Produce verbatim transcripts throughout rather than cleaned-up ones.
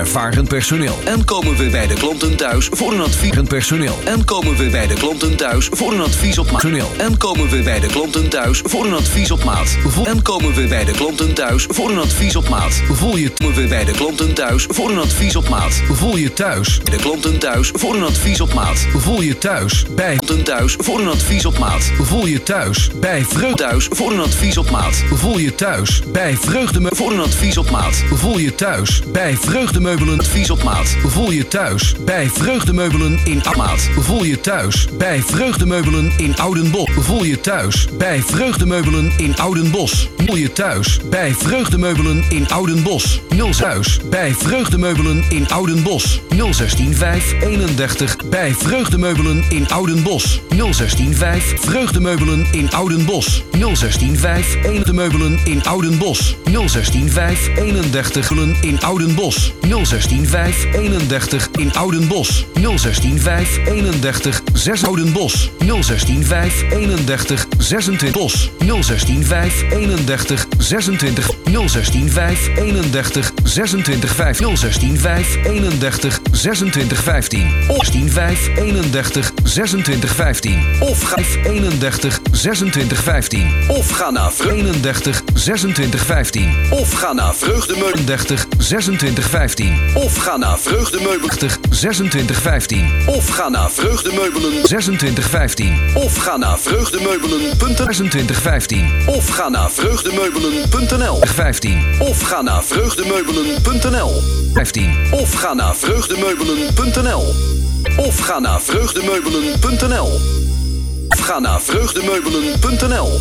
ervaren personeel. En komen we bij de klanten thuis voor een advies personeel. En komen we bij de klanten thuis voor een advies op maat. En komen we bij de klanten thuis voor een advies op maat. En komen we bij de klanten thuis voor een advies op maat. Voel je komen we bij de klanten thuis voor een advies op maat. Voel je thuis bij de klanten thuis voor een advies op maat. Voel je thuis bij klanten thuis voor een advies op maat. Voel je thuis bij Vreugde thuis voor een advies op maat. Voel je thuis bij Vreugde voor een advies op maat. Voel je thuis bij Vreugdemeubelen advies op maat. Voel je thuis bij Vreugdemeubelen in maat. Voel je thuis bij Vreugdemeubelen in Oudenbosch. Voel je thuis bij Vreugdemeubelen in Oudenbosch. Voel je thuis bij Vreugdemeubelen in Oudenbosch. nul thuis bij Vreugdemeubelen in Oudenbosch. nul zestien vijf eenendertig bij Vreugdemeubelen in Oudenbosch. nul zestien vijf Vreugdemeubelen in Oudenbosch. nul zestien vijf Vreugdemeubelen in Oudenbosch. nul zestien vijf eenendertig in Oudenbosch. nul zestien vijf eenendertig in Oudenbosch. nul zestien vijf eenendertig zes Oudenbosch. nul zestien vijf eenendertig zesentwintig Bos. nul zestien vijf eenendertig zesentwintig nul zestien vijf eenendertig zesentwintig vijf nul zestien vijf eenendertig zesentwintig vijftien zestien vijf eenendertig zesentwintig vijftien of ga eenendertig zesentwintig vijftien of ga naar eenendertig zesentwintig vijftien of ga naar Vreugdemeubelen zesentwintig vijftien of ga naar Vreugdemeubelen zesentwintig vijftien of ga naar Vreugdemeubelen zesentwintig vijftien of ga naar Vreugdemeubelen punt zesentwintig vijftien of ga naar Vreugdemeubelen punt n l vijftien of ga naar Vreugdemeubelen punt n l vijftien of ga naar Vreugdemeubelen punt n l of ga naar Vreugdemeubelen punt n l of ga naar Vreugdemeubelen punt n l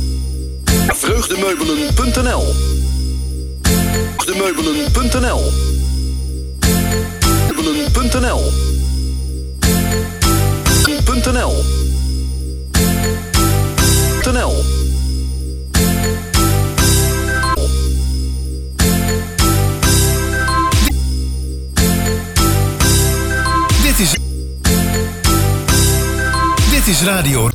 Vreugdemeubelen punt n l Vreugdemeubelen punt n l Vreugdemeubelen punt n l punt n l punt n l Dit is Dit is radio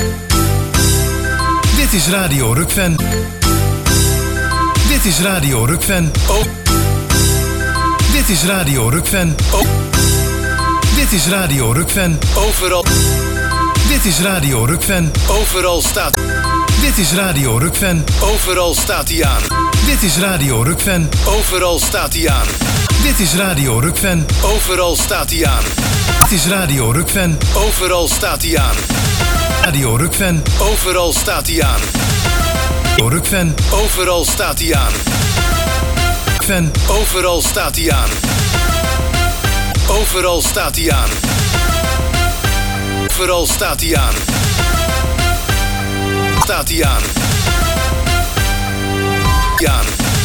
Dit is Radio Rukven. Dit is Radio Rukven. Oh. Dit is Radio Rukven. Oh. Dit is Radio Rukven. Overal. Dit is Radio Rukven. Overal staat. Dit is Radio Rukven. Overal staat hij aan. Dit is Radio Rukven. Overal staat hij aan. Dit is Radio Rukven. Overal staat hij aan. Dit is Radio Rukven. Overal staat hij aan. Radio Rukven. Overal staat hij aan. Radio Rukven. Overal staat hij aan. Rukven. Overal staat hij aan. Overal staat hij aan. Overal staat hij aan. Staat hij aan. Aan.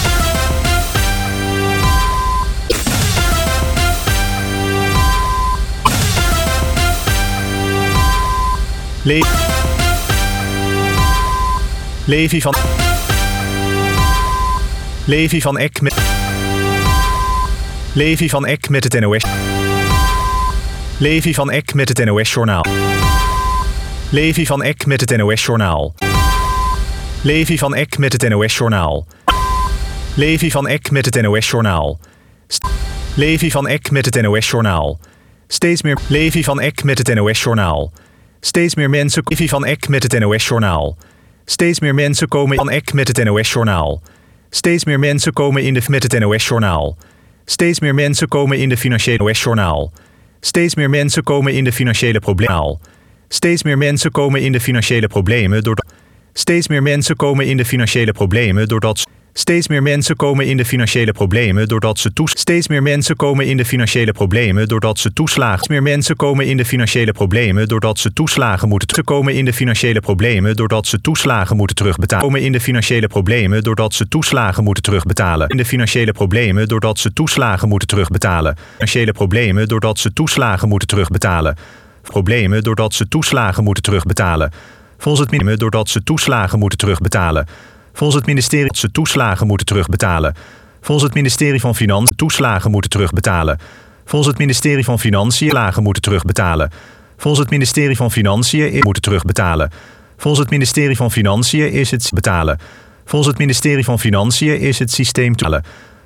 Le Levi van Levi van Eck met Levi van Eck met het N O S Levi van Eck met het N O S-journaal Levi van Eck met het N O S-journaal Levi van Eck met het N O S-journaal Levi van Eck met het N O S-journaal Levi van Eck met het N O S-journaal Steeds meer Levi van Eck met het N O S-journaal Steeds meer mensen Levi van Eck met het N O S-journaal Steeds meer mensen komen van Eck met het N O S-journaal Steeds meer mensen komen in de met het N O S-journaal Steeds meer mensen komen in de financiële N O S-journaal Steeds meer mensen komen in de financiële problemen Steeds meer mensen komen in de financiële problemen doordat Steeds meer mensen komen in de financiële problemen doordat Steeds meer mensen komen in de financiële problemen doordat ze toes. Steeds meer mensen komen in de financiële problemen doordat ze toeslagen. Steeds meer mensen komen in de financiële problemen doordat ze toeslagen moeten. Ze komen in de financiële problemen doordat ze toeslagen moeten terugbetalen. Komen in de financiële problemen doordat ze toeslagen moeten terugbetalen. In de financiële problemen doordat ze toeslagen moeten terugbetalen. Financiële problemen doordat ze toeslagen moeten terugbetalen. Problemen doordat ze toeslagen moeten terugbetalen. Volgens het minimum doordat ze toeslagen moeten terugbetalen. Volgens het ministerie dat ze toeslagen moeten terugbetalen. Volgens het ministerie van Financiën toeslagen moeten terugbetalen. Volgens het ministerie van Financiën toeslagen moeten terugbetalen. Volgens het ministerie van Financiën moeten terugbetalen. Volgens het ministerie van Financiën is het betalen. Volgens het ministerie van Financiën is het systeem betalen.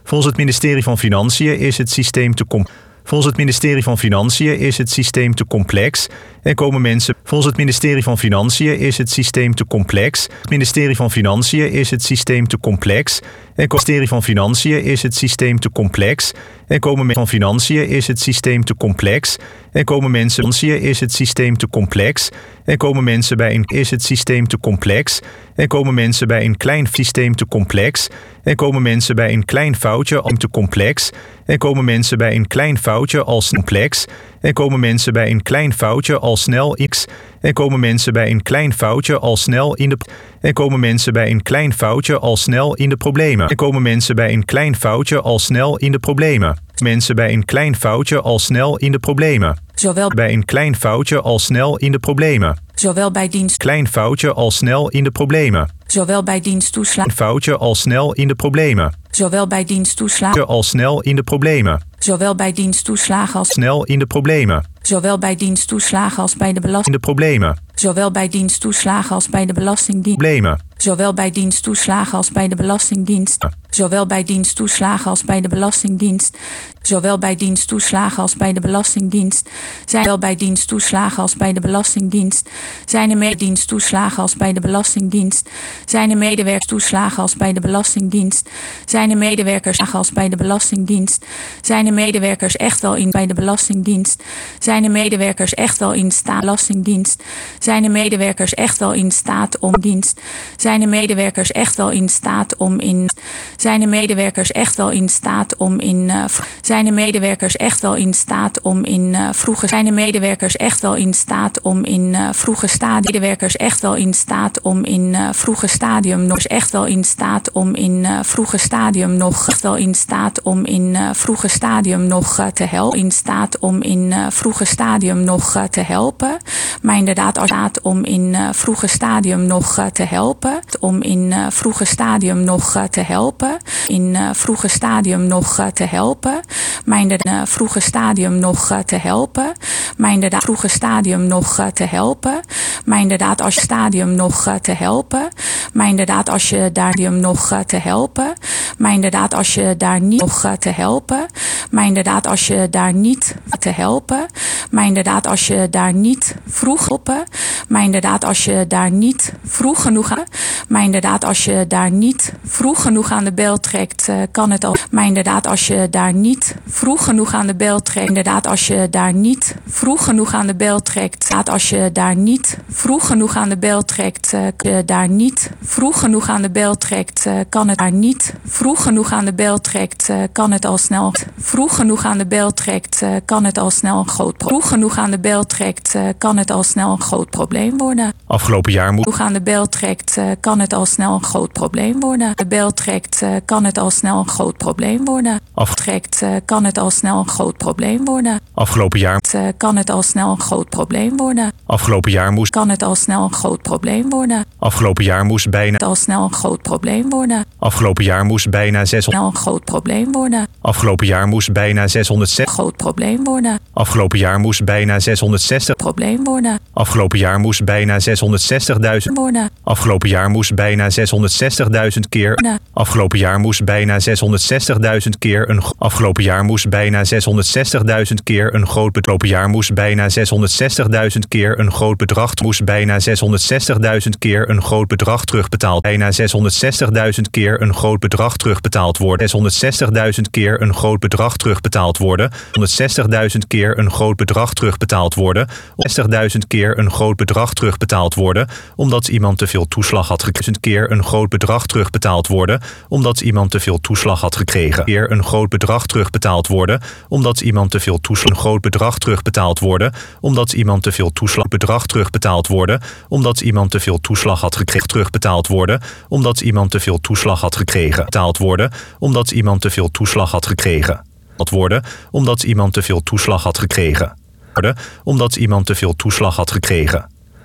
Volgens het ministerie van Financiën is het systeem te complex. Volgens het ministerie van Financiën is het systeem te complex en komen mensen. Volgens het ministerie van Financiën is het systeem te complex. Het ministerie van Financiën is het systeem te complex en het ministerie van Financiën is het systeem te complex en komen mensen. Van Financiën is het systeem te complex en komen mensen. Financiën is het systeem te complex en komen mensen bij een. Is het systeem te complex en komen mensen bij een klein systeem te complex en komen mensen bij een klein foutje al te complex en komen mensen bij een klein foutje als complex en komen mensen bij een klein foutje al snel x en komen mensen bij een klein foutje al snel in de en komen mensen bij een klein foutje al snel in de problemen en komen mensen bij een klein foutje al snel in de problemen mensen bij een klein foutje al snel in de problemen zowel bij een klein foutje al snel in de problemen zowel bij dienst klein foutje al snel in de problemen zowel bij diensttoeslagen foutje al snel in de problemen zowel bij diensttoeslagen al snel in de problemen zowel bij diensttoeslagen als snel in de problemen zowel bij diensttoeslagen als bij de belasting de problemen zowel bij diensttoeslagen als bij de belastingdienst problemen zowel bij diensttoeslagen als bij de belastingdienst zowel bij diensttoeslagen als bij de belastingdienst zowel bij diensttoeslagen als bij de belastingdienst zijn zowel bij diensttoeslagen als bij de belastingdienst zijn er medediensttoeslagen als bij de belastingdienst zijn er medewerkerstoeslagen als bij de belastingdienst zijn er medewerkers als bij de belastingdienst zijn er medewerkers echt wel in bij de belastingdienst zijn er medewerkers echt wel in staat belastingdienst zijn er medewerkers echt wel in staat om dienst zijn er medewerkers echt wel in staat om in zijn er medewerkers echt wel in staat om in uh, zijn er medewerkers echt wel in staat om in uh, vroege zijn er medewerkers echt wel in staat om in uh, vroege stadium medewerkers echt wel in staat om in uh, vroege stadium nog echt wel in staat om in uh, vroege stadium nog echt wel in staat om in uh, vroege stadium nog uh, te helpen in staat om in uh, vroege stadium nog uh, te helpen maar inderdaad als staat om in uh, vroege stadium nog uh, te helpen om in uh, vroege stadium nog uh, te helpen in uh, vroege stadium nog uh, te helpen maar inderdaad uh, vroege stadium nog uh, te helpen maar inderdaad vroege stadium nog uh, te helpen maar inderdaad als je stadium nog uh, te helpen maar inderdaad als je daar nog uh, te helpen maar inderdaad als je daar niet nog uh, te helpen maar inderdaad als je daar niet te helpen maar inderdaad als je daar niet vroeg helpen maar inderdaad als je daar niet vroeg genoeg aan maar inderdaad als je daar niet vroeg genoeg aan de bel trekt uh, kan het al maar inderdaad als je daar niet vroeg genoeg aan de bel trekt inderdaad als je daar niet vroeg genoeg aan de bel trekt als je daar niet vroeg genoeg aan de bel trekt uh, je daar niet vroeg genoeg aan de bel trekt uh, kan het daar niet vroeg genoeg aan de bel trekt uh, kan het al snel vroeg genoeg aan de bel trekt uh, kan het al snel een groot vroeg genoeg aan de bel trekt uh, kan het al snel een groot probleem worden afgelopen jaar moet vroeg aan de bel trekt uh, kan het al snel een groot probleem worden de bel trekt uh, kan het al snel een groot probleem worden aftrekt uh, kan het al snel een groot probleem worden afgelopen jaar uh, kan het al snel een groot probleem worden afgelopen jaar moest kan het al snel een groot probleem worden afgelopen jaar moest bijna al snel een groot probleem worden afgelopen jaar moest bijna zeshonderd snel een groot probleem worden afgelopen jaar moest bijna zeshonderdzestig groot probleem worden afgelopen jaar moest bijna zeshonderdzestig probleem worden afgelopen jaar moest bijna zeshonderdzestigduizend worden afgelopen jaar moest bijna zeshonderdzestigduizend keer afgelopen jaar moest bijna zeshonderdzestigduizend keer een afgelopen jaar moest bijna zeshonderdzestigduizend keer een groot afgelopen jaar moest bijna zeshonderdzestigduizend keer een groot bedrag moest bijna zeshonderdzestigduizend keer een groot bedrag terugbetaald bijna zeshonderdzestigduizend keer een groot bedrag terugbetaald worden zeshonderdzestigduizend keer een groot bedrag terugbetaald worden honderdzestigduizend keer een groot bedrag terugbetaald worden zestigduizend keer een groot bedrag terugbetaald worden omdat iemand te veel toeslag had gekregen keer een groot bedrag terugbetaald worden omdat iemand te veel toeslag had gekregen keer een groot bedrag terugbetaald worden omdat iemand te veel toeslag een groot bedrag terugbetaald worden omdat iemand te veel toeslag bedrag terugbetaald worden omdat iemand te veel toeslag had gekregen terugbetaald worden omdat iemand te veel toeslag had gekregen betaald worden omdat iemand te veel toeslag had gekregen worden omdat iemand te veel toeslag had gekregen worden omdat iemand te veel toeslag had gekregen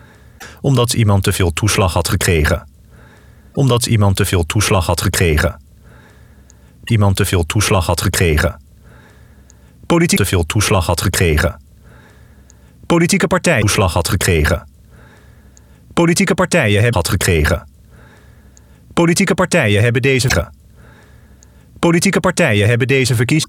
omdat iemand te veel toeslag had gekregen omdat iemand te veel toeslag had gekregen iemand te veel toeslag had gekregen politiek te veel toeslag had gekregen politieke partij toeslag had gekregen politieke partijen hebben had gekregen politieke partijen hebben deze Politieke partijen hebben deze verkies...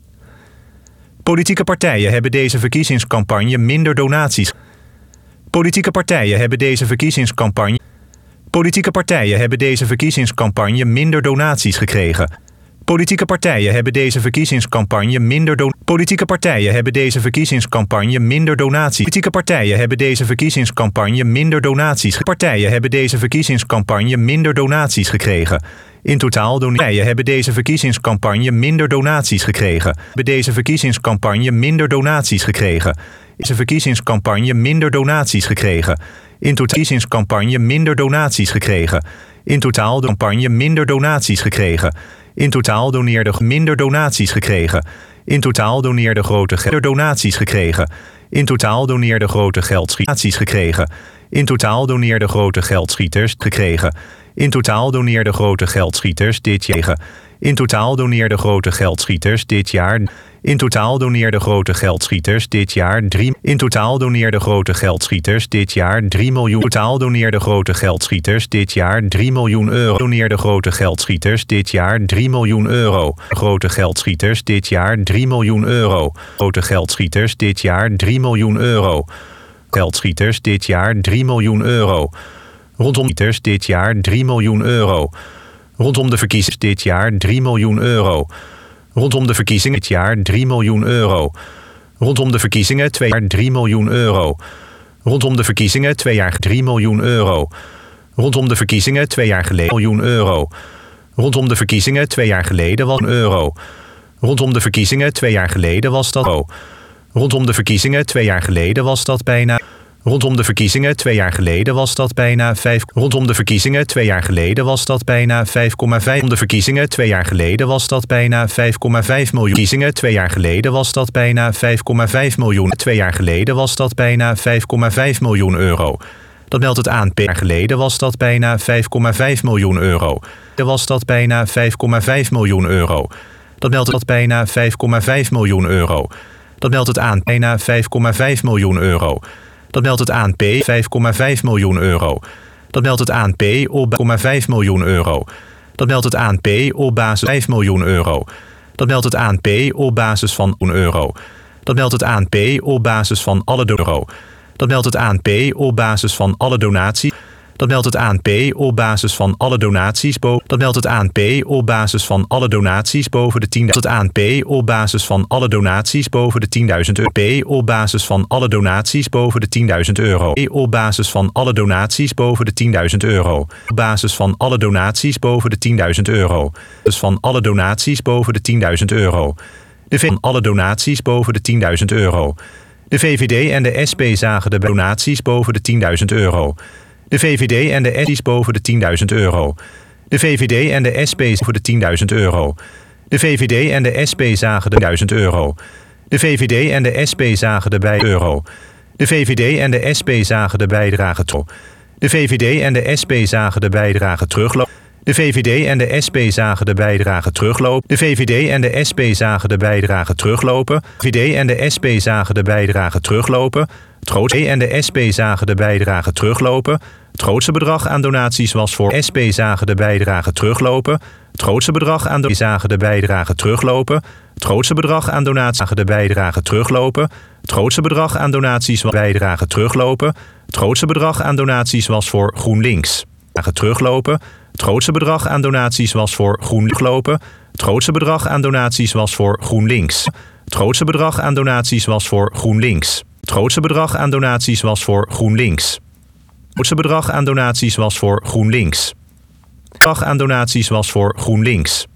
Politieke partijen hebben deze verkiezingscampagne minder donaties. Politieke partijen hebben deze verkiezingscampagne... Politieke partijen hebben deze verkiezingscampagne minder donaties gekregen. Politieke partijen hebben deze verkiezingscampagne minder do- Politieke partijen hebben deze verkiezingscampagne minder donaties. Politieke partijen hebben deze verkiezingscampagne minder donaties. Partijen hebben deze verkiezingscampagne minder donaties gekregen. In totaal doen partijen hebben deze verkiezingscampagne minder donaties gekregen. Hebben deze verkiezingscampagne minder donaties gekregen. Deze verkiezingscampagne minder donaties gekregen. In totaal verkiezingscampagne minder donaties gekregen. In totaal de campagne minder donaties gekregen. In totaal doneerde minder donaties gekregen. In totaal doneerde grote geld donaties gekregen. In totaal doneerde grote geldschieters gekregen. In totaal doneerde grote geldschieters gekregen. In totaal doneerde grote geldschieters dit jaar. In totaal doneerde grote geldschieters dit jaar. In totaal doneerde grote geldschieters dit jaar drie. In totaal doneerde grote geldschieters dit jaar drie miljoen. In totaal doneerde grote geldschieters dit jaar drie miljoen euro. Doneerde grote geldschieters dit jaar drie miljoen euro. Grote geldschieters dit jaar drie miljoen euro. Grote geldschieters dit jaar drie miljoen euro. Geldschieters dit jaar drie miljoen euro. Rondom dit jaar drie miljoen euro. Rondom de verkiezingen dit jaar drie miljoen euro. Rondom de verkiezingen dit jaar drie miljoen euro. Rondom de verkiezingen twee jaar drie miljoen euro. Rondom de verkiezingen twee jaar drie miljoen euro. Rondom de verkiezingen twee jaar geleden miljoen euro. Rondom de verkiezingen twee jaar geleden was een euro. Rondom de verkiezingen twee jaar geleden was dat euro. Rondom de verkiezingen twee jaar geleden was dat bijna. Rondom de verkiezingen twee jaar geleden was dat bijna vijf. Rondom de verkiezingen twee jaar geleden was dat bijna vijf komma vijf. Rondom de verkiezingen twee jaar geleden was dat bijna vijf komma vijf miljoen. Verkiezingen twee jaar geleden was dat bijna vijf komma vijf miljoen. Twee jaar geleden was dat bijna vijf komma vijf miljoen euro. Dat meldt het A N P. Jaar geleden was dat bijna vijf komma vijf miljoen euro. Was dat bijna vijf komma vijf miljoen euro. Dat meldt het bijna vijf komma vijf miljoen euro. Dat meldt het aan bijna vijf komma vijf miljoen euro. Dat meldt het A N P vijf komma vijf miljoen euro. Dat meldt het A N P op komma vijf miljoen euro. Dat meldt het A N P op basis vijf miljoen euro. Dat meldt het A N P op basis van een euro. Dat meldt het A N P op basis van alle euro. Dat meldt het A N P op basis van alle donaties. Dat meldt het A N P op basis van alle donaties boven. Dat meldt het A N P op basis van alle donaties boven de tien. Het A N P op basis van alle donaties boven de tienduizend euro. P op basis van alle donaties boven de tienduizend euro. P op basis van alle donaties boven de tienduizend euro. Op basis van alle donaties boven de tienduizend euro. Dus van alle donaties boven de tienduizend euro. De V van alle donaties boven de tienduizend euro. De V V D en de S P zagen de donaties boven de tienduizend euro. De V V D en de S P's boven de tienduizend euro. De V V D en de S P's boven de tienduizend euro. De V V D en de S P zagen de duizend euro. De V V D en de S P zagen de bij euro. De V V D en de S P zagen de bijdrage terug. De V V D en de S P zagen de bijdrage teruglopen. De V V D en de S P zagen de bijdrage teruglopen. De V V D en de S P zagen de bijdrage teruglopen. De V V D en de S P zagen de bijdrage teruglopen. Het grootste en de S P zagen de bijdrage teruglopen. Het grootste bedrag aan donaties was voor S P zagen de bijdrage teruglopen. Het grootste bedrag aan donaties zagen de bijdrage teruglopen. Het grootste bedrag aan donaties zagen de bijdrage teruglopen. Het grootste bedrag aan donaties was bijdrage teruglopen. Het grootste bedrag aan donaties was voor GroenLinks. Teruglopen. Het grootste bedrag aan donaties was voor GroenLinks. Het grootste bedrag aan donaties was voor GroenLinks. Het grootste bedrag aan donaties was voor GroenLinks. Het grootste bedrag aan donaties was voor GroenLinks. Het grootste bedrag aan donaties was voor GroenLinks. Het bedrag aan donaties was voor GroenLinks.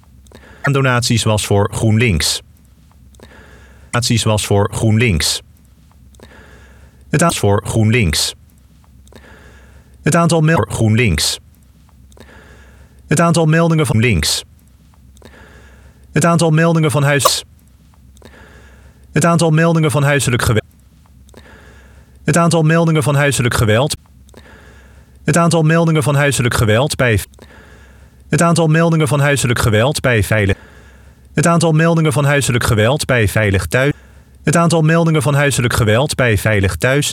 Aan donaties was voor GroenLinks. Donaties was voor GroenLinks. Het aantal voor GroenLinks. Het aantal meldingen voor GroenLinks. Het aantal meldingen van links. Het aantal meldingen van huis. Het aantal meldingen van huiselijk geweld. Het aantal meldingen van huiselijk geweld. Het aantal meldingen van huiselijk geweld bij. Het aantal meldingen van huiselijk geweld bij veilig. Het aantal meldingen van huiselijk geweld bij veilig thuis. Het aantal meldingen van huiselijk geweld bij veilig thuis neemt.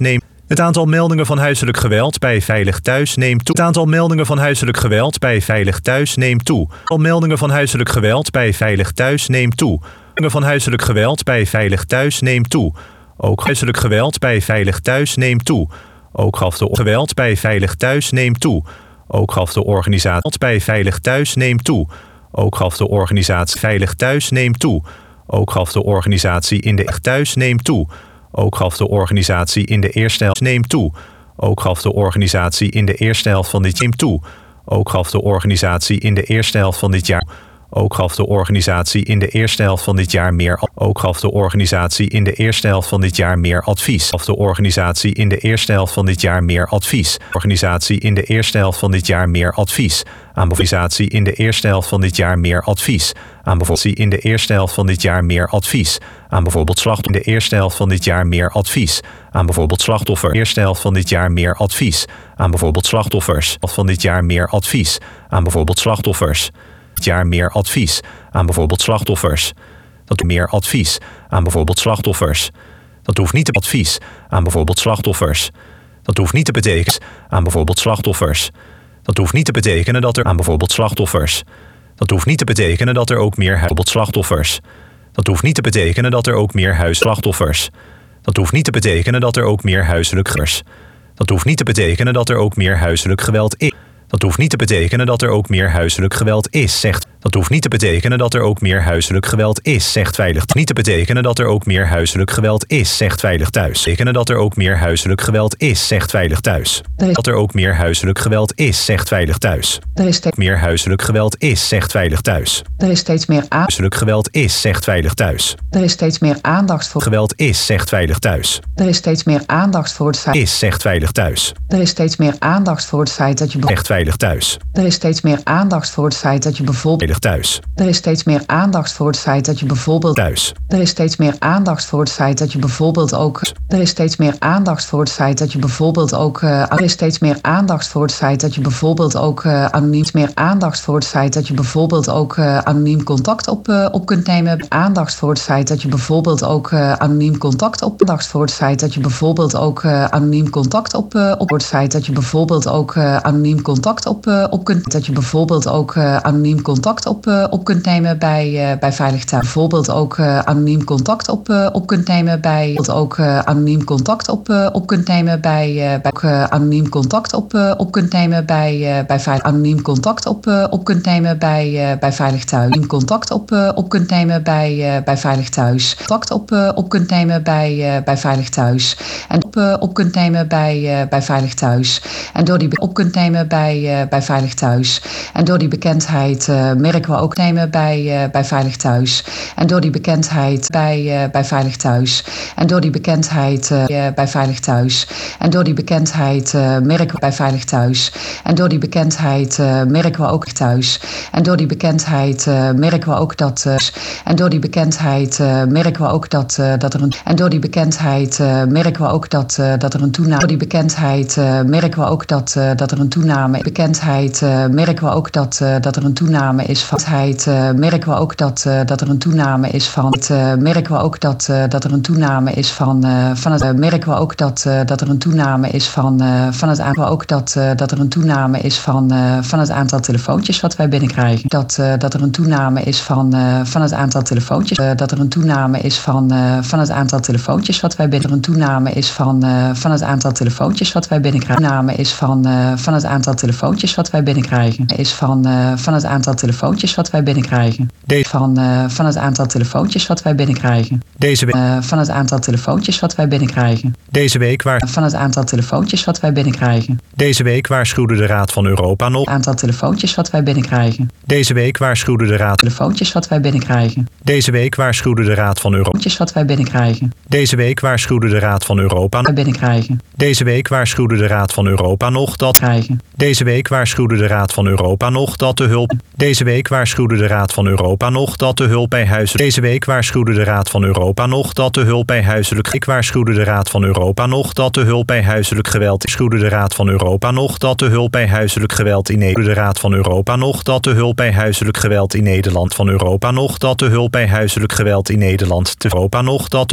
Het aantal meldingen van huiselijk geweld bij Veilig Thuis neemt toe. Het aantal meldingen van huiselijk geweld bij Veilig Thuis neemt toe. Het aantal meldingen van huiselijk geweld bij Veilig Thuis neemt toe. Van huiselijk geweld bij Veilig Thuis neemt toe. Ook huiselijk geweld bij Veilig Thuis neemt toe. Ook gaf de geweld bij Veilig Thuis neemt toe. Ook gaf de organisatie bij Veilig Thuis neemt toe. Ook gaf de organisatie Veilig Thuis neemt toe. Ook gaf de organisatie in de thuis neemt toe. Ook gaf de organisatie in de eerste helft neemt toe. Ook gaf de organisatie in de eerste helft van dit jaar neemt toe. Ook gaf de organisatie in de eerste helft van dit jaar. Ook gaf de organisatie in de eerste helft van dit jaar meer. Ook gaf de organisatie in de eerste helft van dit jaar meer advies. Gaf de organisatie in de eerste helft van dit jaar meer advies. Organisatie in de eerste helft van dit jaar meer advies. Aan organisatie in de eerste helft van dit jaar meer advies. Aan bijvoorbeeld in de eerste helft van dit jaar meer advies. Aan bijvoorbeeld slachtoffers in de eerste helft van dit jaar meer advies. Aan bijvoorbeeld slachtoffer eerste helft van dit jaar meer advies. Aan bijvoorbeeld slachtoffers van dit jaar meer advies. Aan bijvoorbeeld slachtoffers. Jaar meer advies aan bijvoorbeeld slachtoffers. Dat meer advies aan bijvoorbeeld slachtoffers. Dat hoeft niet te advies aan bijvoorbeeld slachtoffers. Dat hoeft niet te betekenen aan bijvoorbeeld slachtoffers. Dat hoeft niet te betekenen dat er aan bijvoorbeeld slachtoffers. Dat hoeft niet te betekenen dat er ook meer bijvoorbeeld slachtoffers. Dat hoeft niet te betekenen dat er ook meer huisslachtoffers. Dat hoeft niet te betekenen dat er ook meer huiselijk geweld. Dat hoeft niet te betekenen dat er ook meer huiselijk geweld is. Dat hoeft niet te betekenen dat er ook meer huiselijk geweld is, zegt. Dat hoeft niet te betekenen dat er ook meer huiselijk geweld is, zegt Veilig. Niet te betekenen dat er ook meer huiselijk geweld is, zegt Veilig Thuis. Betekenen dat er ook meer huiselijk geweld is, zegt Veilig Thuis. Dat er ook meer huiselijk geweld is, zegt Veilig Thuis. Er is steeds meer huiselijk geweld is, zegt Veilig Thuis. Er is steeds meer huiselijk geweld is, zegt Veilig Thuis. Er is steeds meer aandacht voor geweld is, zegt Veilig Thuis. Er is steeds meer aandacht voor het feit is, zegt Veilig Thuis. Er is steeds meer aandacht voor het feit dat je zegt Veilig Thuis. Er is steeds meer aandacht voor het feit dat je bijvoorbeeld thuis. Er is steeds meer aandacht voor het feit dat je bijvoorbeeld thuis. Er is steeds meer aandacht voor het feit dat je bijvoorbeeld ook. Er is steeds meer aandacht voor het feit dat je bijvoorbeeld ook. Uh, er is steeds meer aandacht voor het feit dat je bijvoorbeeld ook uh, anoniem. Meer aandacht voor het feit dat je bijvoorbeeld ook uh, anoniem contact op, uh, op kunt nemen. Aandacht voor het feit dat je bijvoorbeeld ook uh, anoniem contact op. Aandacht voor het feit dat je bijvoorbeeld ook uh, anoniem contact op. Uh, op het feit dat je bijvoorbeeld ook uh, anoniem contact op, uh, op kunt. Dat je bijvoorbeeld ook uh, anoniem contact op. Uh, op kunt nemen bij, uh, bij Veilig Thuis. Bijvoorbeeld ook uh, anoniem contact op, uh, op kunt nemen bij. Ook uh, anoniem contact op, uh, op kunt nemen bij. Uh, bij ook, uh, anoniem contact op, uh, op kunt nemen bij. Uh, bij Veilig. Anoniem contact op, uh, op kunt nemen bij. Uh, bij Veilig Thuis. Anoniem contact op, uh, op kunt nemen bij. Uh, bij Veilig Thuis. Contact op, uh, op kunt nemen bij. Uh, bij Veilig Thuis. En op, uh, op kunt nemen bij. Uh, bij Veilig Thuis. En door die op kunt nemen bij. Uh, bij Veilig Thuis. En door die bekendheid uh, merken we ook nemen bij, uh, bij Veilig Thuis. En door die bekendheid bij, uh, bij Veilig Thuis. En door die bekendheid uh, bij Veilig Thuis. En door die bekendheid uh, merken we bij Veilig Thuis. En door die bekendheid uh, merken we ook thuis. En door die bekendheid uh, merken we ook dat. Uh, en door die bekendheid uh, merken we ook dat, uh, dat er een. En door die bekendheid uh, merken we ook dat, uh, dat er een toename. Door die bekendheid uh, merken we ook dat, uh, dat er een toename. Bekendheid uh, merken we ook dat, uh, dat er een toename is van. Uh, merken we ook dat, uh, dat er een toename is van. Uh, merken we ook dat, uh, dat er een toename is van. Uh, van het, uh, merken we ook dat, uh, dat er een toename is van. Uh, van het aantal ook dat, uh, dat er een toename is van. Uh, van het aantal telefoontjes wat wij binnenkrijgen. Dat, uh, dat er een toename is van. Uh, van het aantal telefoontjes. Uh, dat er een toename is van. Uh, van het aantal telefoontjes wat wij binnen. Er een toename is van. Uh, van het aantal telefoontjes wat wij binnenkrijgen. Toename is van. Uh, van het aantal telefoontjes wat wij binnenkrijgen. Is van. Uh, van het aantal telefoontjes wat wij binnenkrijgen. De- van, uh, van het aantal telefoontjes wat wij binnenkrijgen. Deze week. Uh, van het aantal telefoontjes wat wij binnenkrijgen. Deze week waar. Van het aantal telefoontjes wat wij binnenkrijgen. Deze week waarschuwde de Raad van Europa nog. Aantal telefoontjes wat wij binnenkrijgen. Deze week waarschuwde de Raad. Telefoontjes wat wij binnenkrijgen. Deze week waarschuwde de Raad van Europa. Wat wij binnenkrijgen. Deze week waarschuwde de Raad van Europa. Wij binnenkrijgen. Deze week waarschuwde de Raad van Europa nog dat. Krijgen. Deze week waarschuwde de Raad van Europa nog dat de hulp. Deze week waarschuwde de Raad van Europa nog dat de hulp bij huiselijk. Deze week waarschuwde de Raad van Europa nog dat de hulp bij huiselijk. Ik waarschuwde de Raad van Europa nog dat de hulp bij huiselijk geweld. Waarschuwde de Raad van Europa nog dat de hulp bij huiselijk geweld in Nederland. De Raad van Europa nog dat de hulp bij huiselijk geweld in Nederland. Van Europa nog dat de hulp bij huiselijk geweld in Nederland. Te Europa nog dat de hulp bij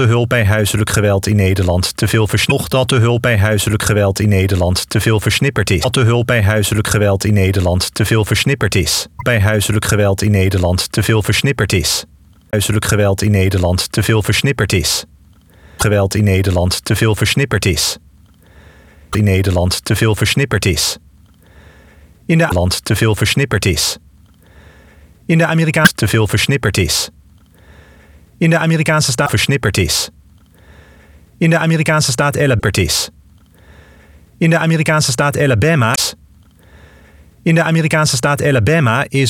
huiselijk geweld in Nederland te veel versnocht dat de hulp bij huiselijk geweld in Nederland te veel versnipperd is. Dat de hulp bij huiselijk geweld in Nederland te veel versnipperd is. Bij huiselijk geweld in Nederland te veel versnipperd is. Huiselijk geweld in Nederland te veel versnipperd is. Geweld in Nederland te veel versnipperd is. In Nederland te veel versnipperd is. In de land te veel versnipperd is. In de Amerikaanse te veel versnipperd is. In de Amerikaanse staat versnipperd is. In de Amerikaanse staat Alabama is. In de Amerikaanse staat Alabama is. In de Amerikaanse staat Alabama is.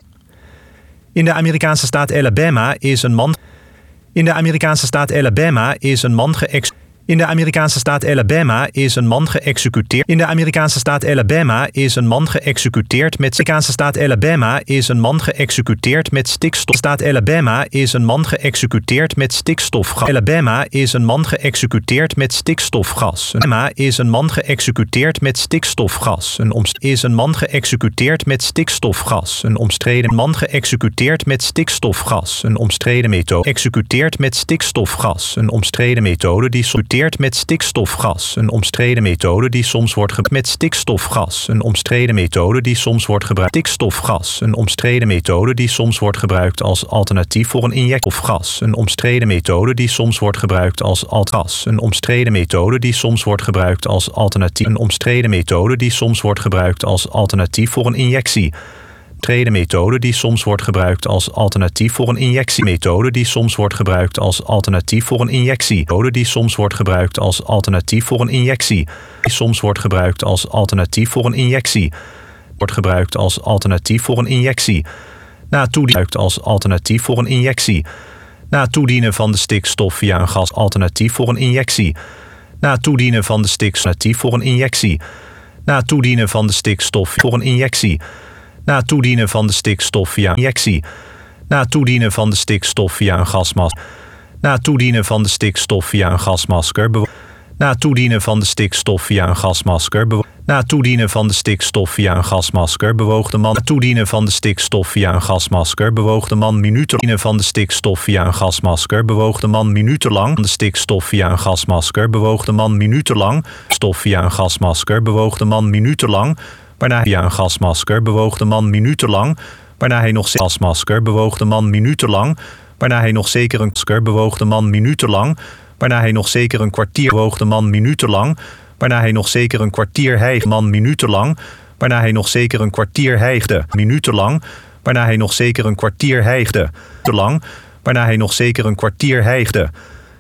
In de Amerikaanse staat Alabama is een man. In de Amerikaanse staat Alabama is een man geëx. In de Amerikaanse staat Alabama is een man geëxecuteerd. In de Amerikaanse staat Alabama is een man geëxecuteerd met. In de Amerikaanse staat Alabama is een man geëxecuteerd met stikstof. Staat Alabama is een man geëxecuteerd met stikstofgas. Alabama is een man geëxecuteerd met stikstofgas. Alabama is een man geëxecuteerd met stikstofgas. Een omst is een man geëxecuteerd met stikstofgas. Een omstreden man geëxecuteerd met stikstofgas. Een omstreden methode. Executeerd met stikstofgas. Een omstreden methode die soms met stikstofgas, een omstreden methode die soms wordt gebruikt met stikstofgas, een omstreden methode die soms wordt gebruikt stikstofgas, een omstreden methode die soms wordt gebruikt als alternatief voor een injectiegas, een omstreden methode die soms wordt gebruikt als altgas, een omstreden methode die soms wordt gebruikt als alternatief, een omstreden methode die soms wordt gebruikt als alternatief voor een injectie. Omstreden methode die soms wordt gebruikt als alternatief voor een injectie. Methode die soms wordt gebruikt als alternatief voor een injectie. Methode die soms wordt gebruikt als alternatief voor een injectie. Die soms wordt gebruikt als alternatief voor een injectie. Wordt gebruikt als alternatief voor een injectie. Na toedienen als alternatief voor een injectie. Na toedienen van de stikstof via een gas alternatief voor een injectie. Na toedienen van de stikstof voor een injectie. Na toedienen van de stikstof voor een injectie. Na toedienen van de stikstof via injectie. Na toedienen van de stikstof via een gasmasker. Na toedienen van de stikstof via een gasmasker. Na toedienen van de stikstof via een gasmasker. Na toedienen van de stikstof via een gasmasker bewoog de man. Na toedienen van de stikstof via een gasmasker bewoog de man minuten. Van de stikstof via een gasmasker bewoog de man minutenlang. De stikstof via een gasmasker bewoog de man minutenlang. Stof via een gasmasker bewoog de man minutenlang. Waarna via een gasmasker bewoog de man minutenlang. Waarna hij nog gasmasker bewoog de man minutenlang. Waarna hij nog zeker een masker bewoog de man minutenlang. Waarna hij nog zeker een kwartier bewoog de man minutenlang. Waarna hij nog zeker een kwartier hijgde man minutenlang. Waarna hij nog zeker een kwartier hijgde minutenlang. Waarna hij nog zeker een kwartier hijgde te lang. Waarna hij nog zeker een kwartier hijgde.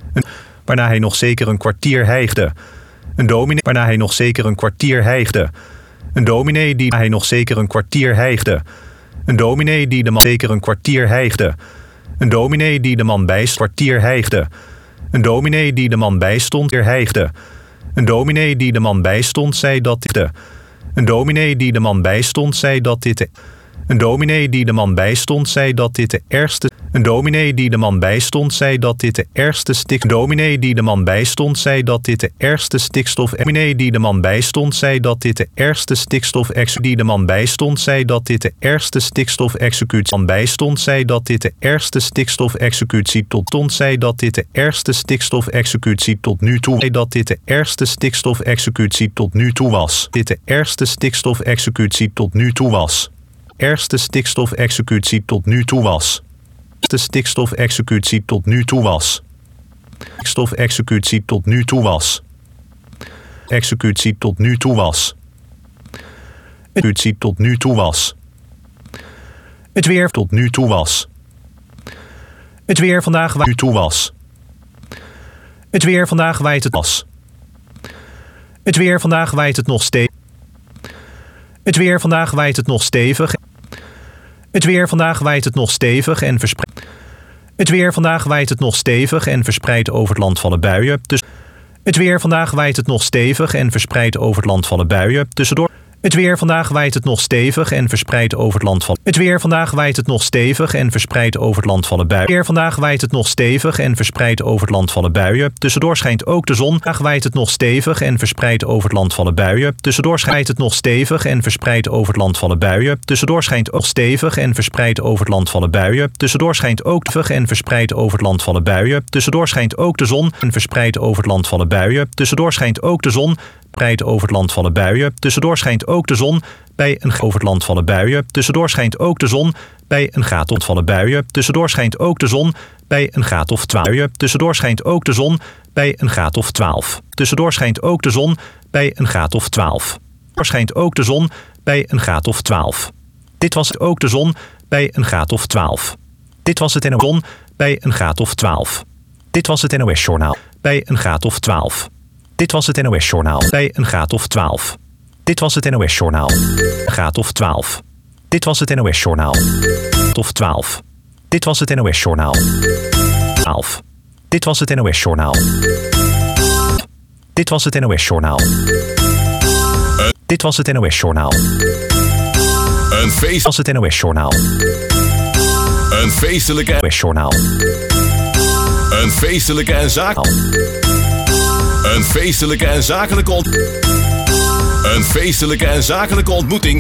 Waarna hij nog zeker een kwartier hijgde. Een dominee. Waarna hij nog zeker een kwartier hijgde. Een dominee die hij nog zeker een kwartier hijgde. Een dominee die de man zeker een kwartier hijgde. Een dominee die de man bijstond kwartier hijgde. Een dominee die de man bijstond weer hijgde. Een dominee die de man bijstond zei dat dit de. Een dominee die de man bijstond zei dat dit de. Een dominee die de man bijstond zei dat dit de ergste. Een dominee die de man bijstond zei dat dit de ergste stik. Een dominee die de man bijstond zei dat dit de ergste stikstof. Een dominee die de man bijstond zei dat dit de ergste stikstof. Die de man bijstond zei dat dit de ergste stikstof-executie. Man bijstond zei dat dit de ergste stikstof-executie tot ton zei dat dit de ergste stikstof-executie tot nu toe. Zei dat dit de ergste stikstof-executie tot nu toe was. Dit de ergste stikstof-executie tot nu toe was. Ergste stikstof-executie tot nu toe was. De stikstof-executie tot nu toe was. Stikstof-executie tot nu toe was. Executie tot nu toe was. Executie tot nu toe was. Het weer tot nu toe was. Het weer vandaag waait nu toe was. Het weer vandaag waait het was. Het weer vandaag waait het nog stevig. Het weer vandaag waait het nog stevig. Het weer vandaag waait het nog stevig en verspreidt. Het weer vandaag waait het nog stevig en verspreidt over het land vallen buien. Dus het weer vandaag waait het nog stevig en verspreidt over het land vallen buien. Tussendoor. Het weer, vandaag waait het nog stevig en verspreid over het land van. Het weer, vandaag waait het nog stevig en verspreid over het land van de buien. Het weer, vandaag waait het nog stevig en verspreid over het land van de buien. Tussendoor schijnt ook de zon. Vandaag waait het nog stevig en verspreid over het land van de buien. Tussendoor schijnt het nog stevig en verspreid over het land van de buien. Tussendoor schijnt ook stevig en verspreid over het land van de buien. Tussendoor schijnt ook stevig en verspreid over het land van de buien. Tussendoor schijnt ook de zon en verspreid over het land van de buien. Tussendoor schijnt ook de zon. Verspreid over het land van de buien. Tussendoor schijnt ook de zon bij een over het land van de buien. Tussendoor schijnt ook de zon bij een graad tot van de buien. Tussendoor schijnt ook de zon bij een graad of twaalf. Tussendoor schijnt ook de zon bij een graad of twaalf. Tussendoor schijnt ook de zon bij een graad of twaalf. Tussendoor schijnt ook de zon bij een graad of twaalf. Dit was het ook de zon bij een graad of twaalf. Dit was het N O S-zon bij een graad of twaalf. Dit was het N O S-journaal bij een graad of twaalf. Dit was het N O S-journaal bij een graad of twaalf. Dit was het N O S-journaal. Graad of twaalf. Dit was het N O S-journaal. Of twaalf. Dit was het N O S-journaal. twaalf. Dit was het N O S-journaal. Dit was het N O S-journaal. Dit was het N O S-journaal. Een feest was het N O S-journaal. Een feestelijke N O S-journaal. Een feestelijke en zakelijke Een feestelijke en zakelijke ont... Een feestelijke en zakelijke ontmoeting.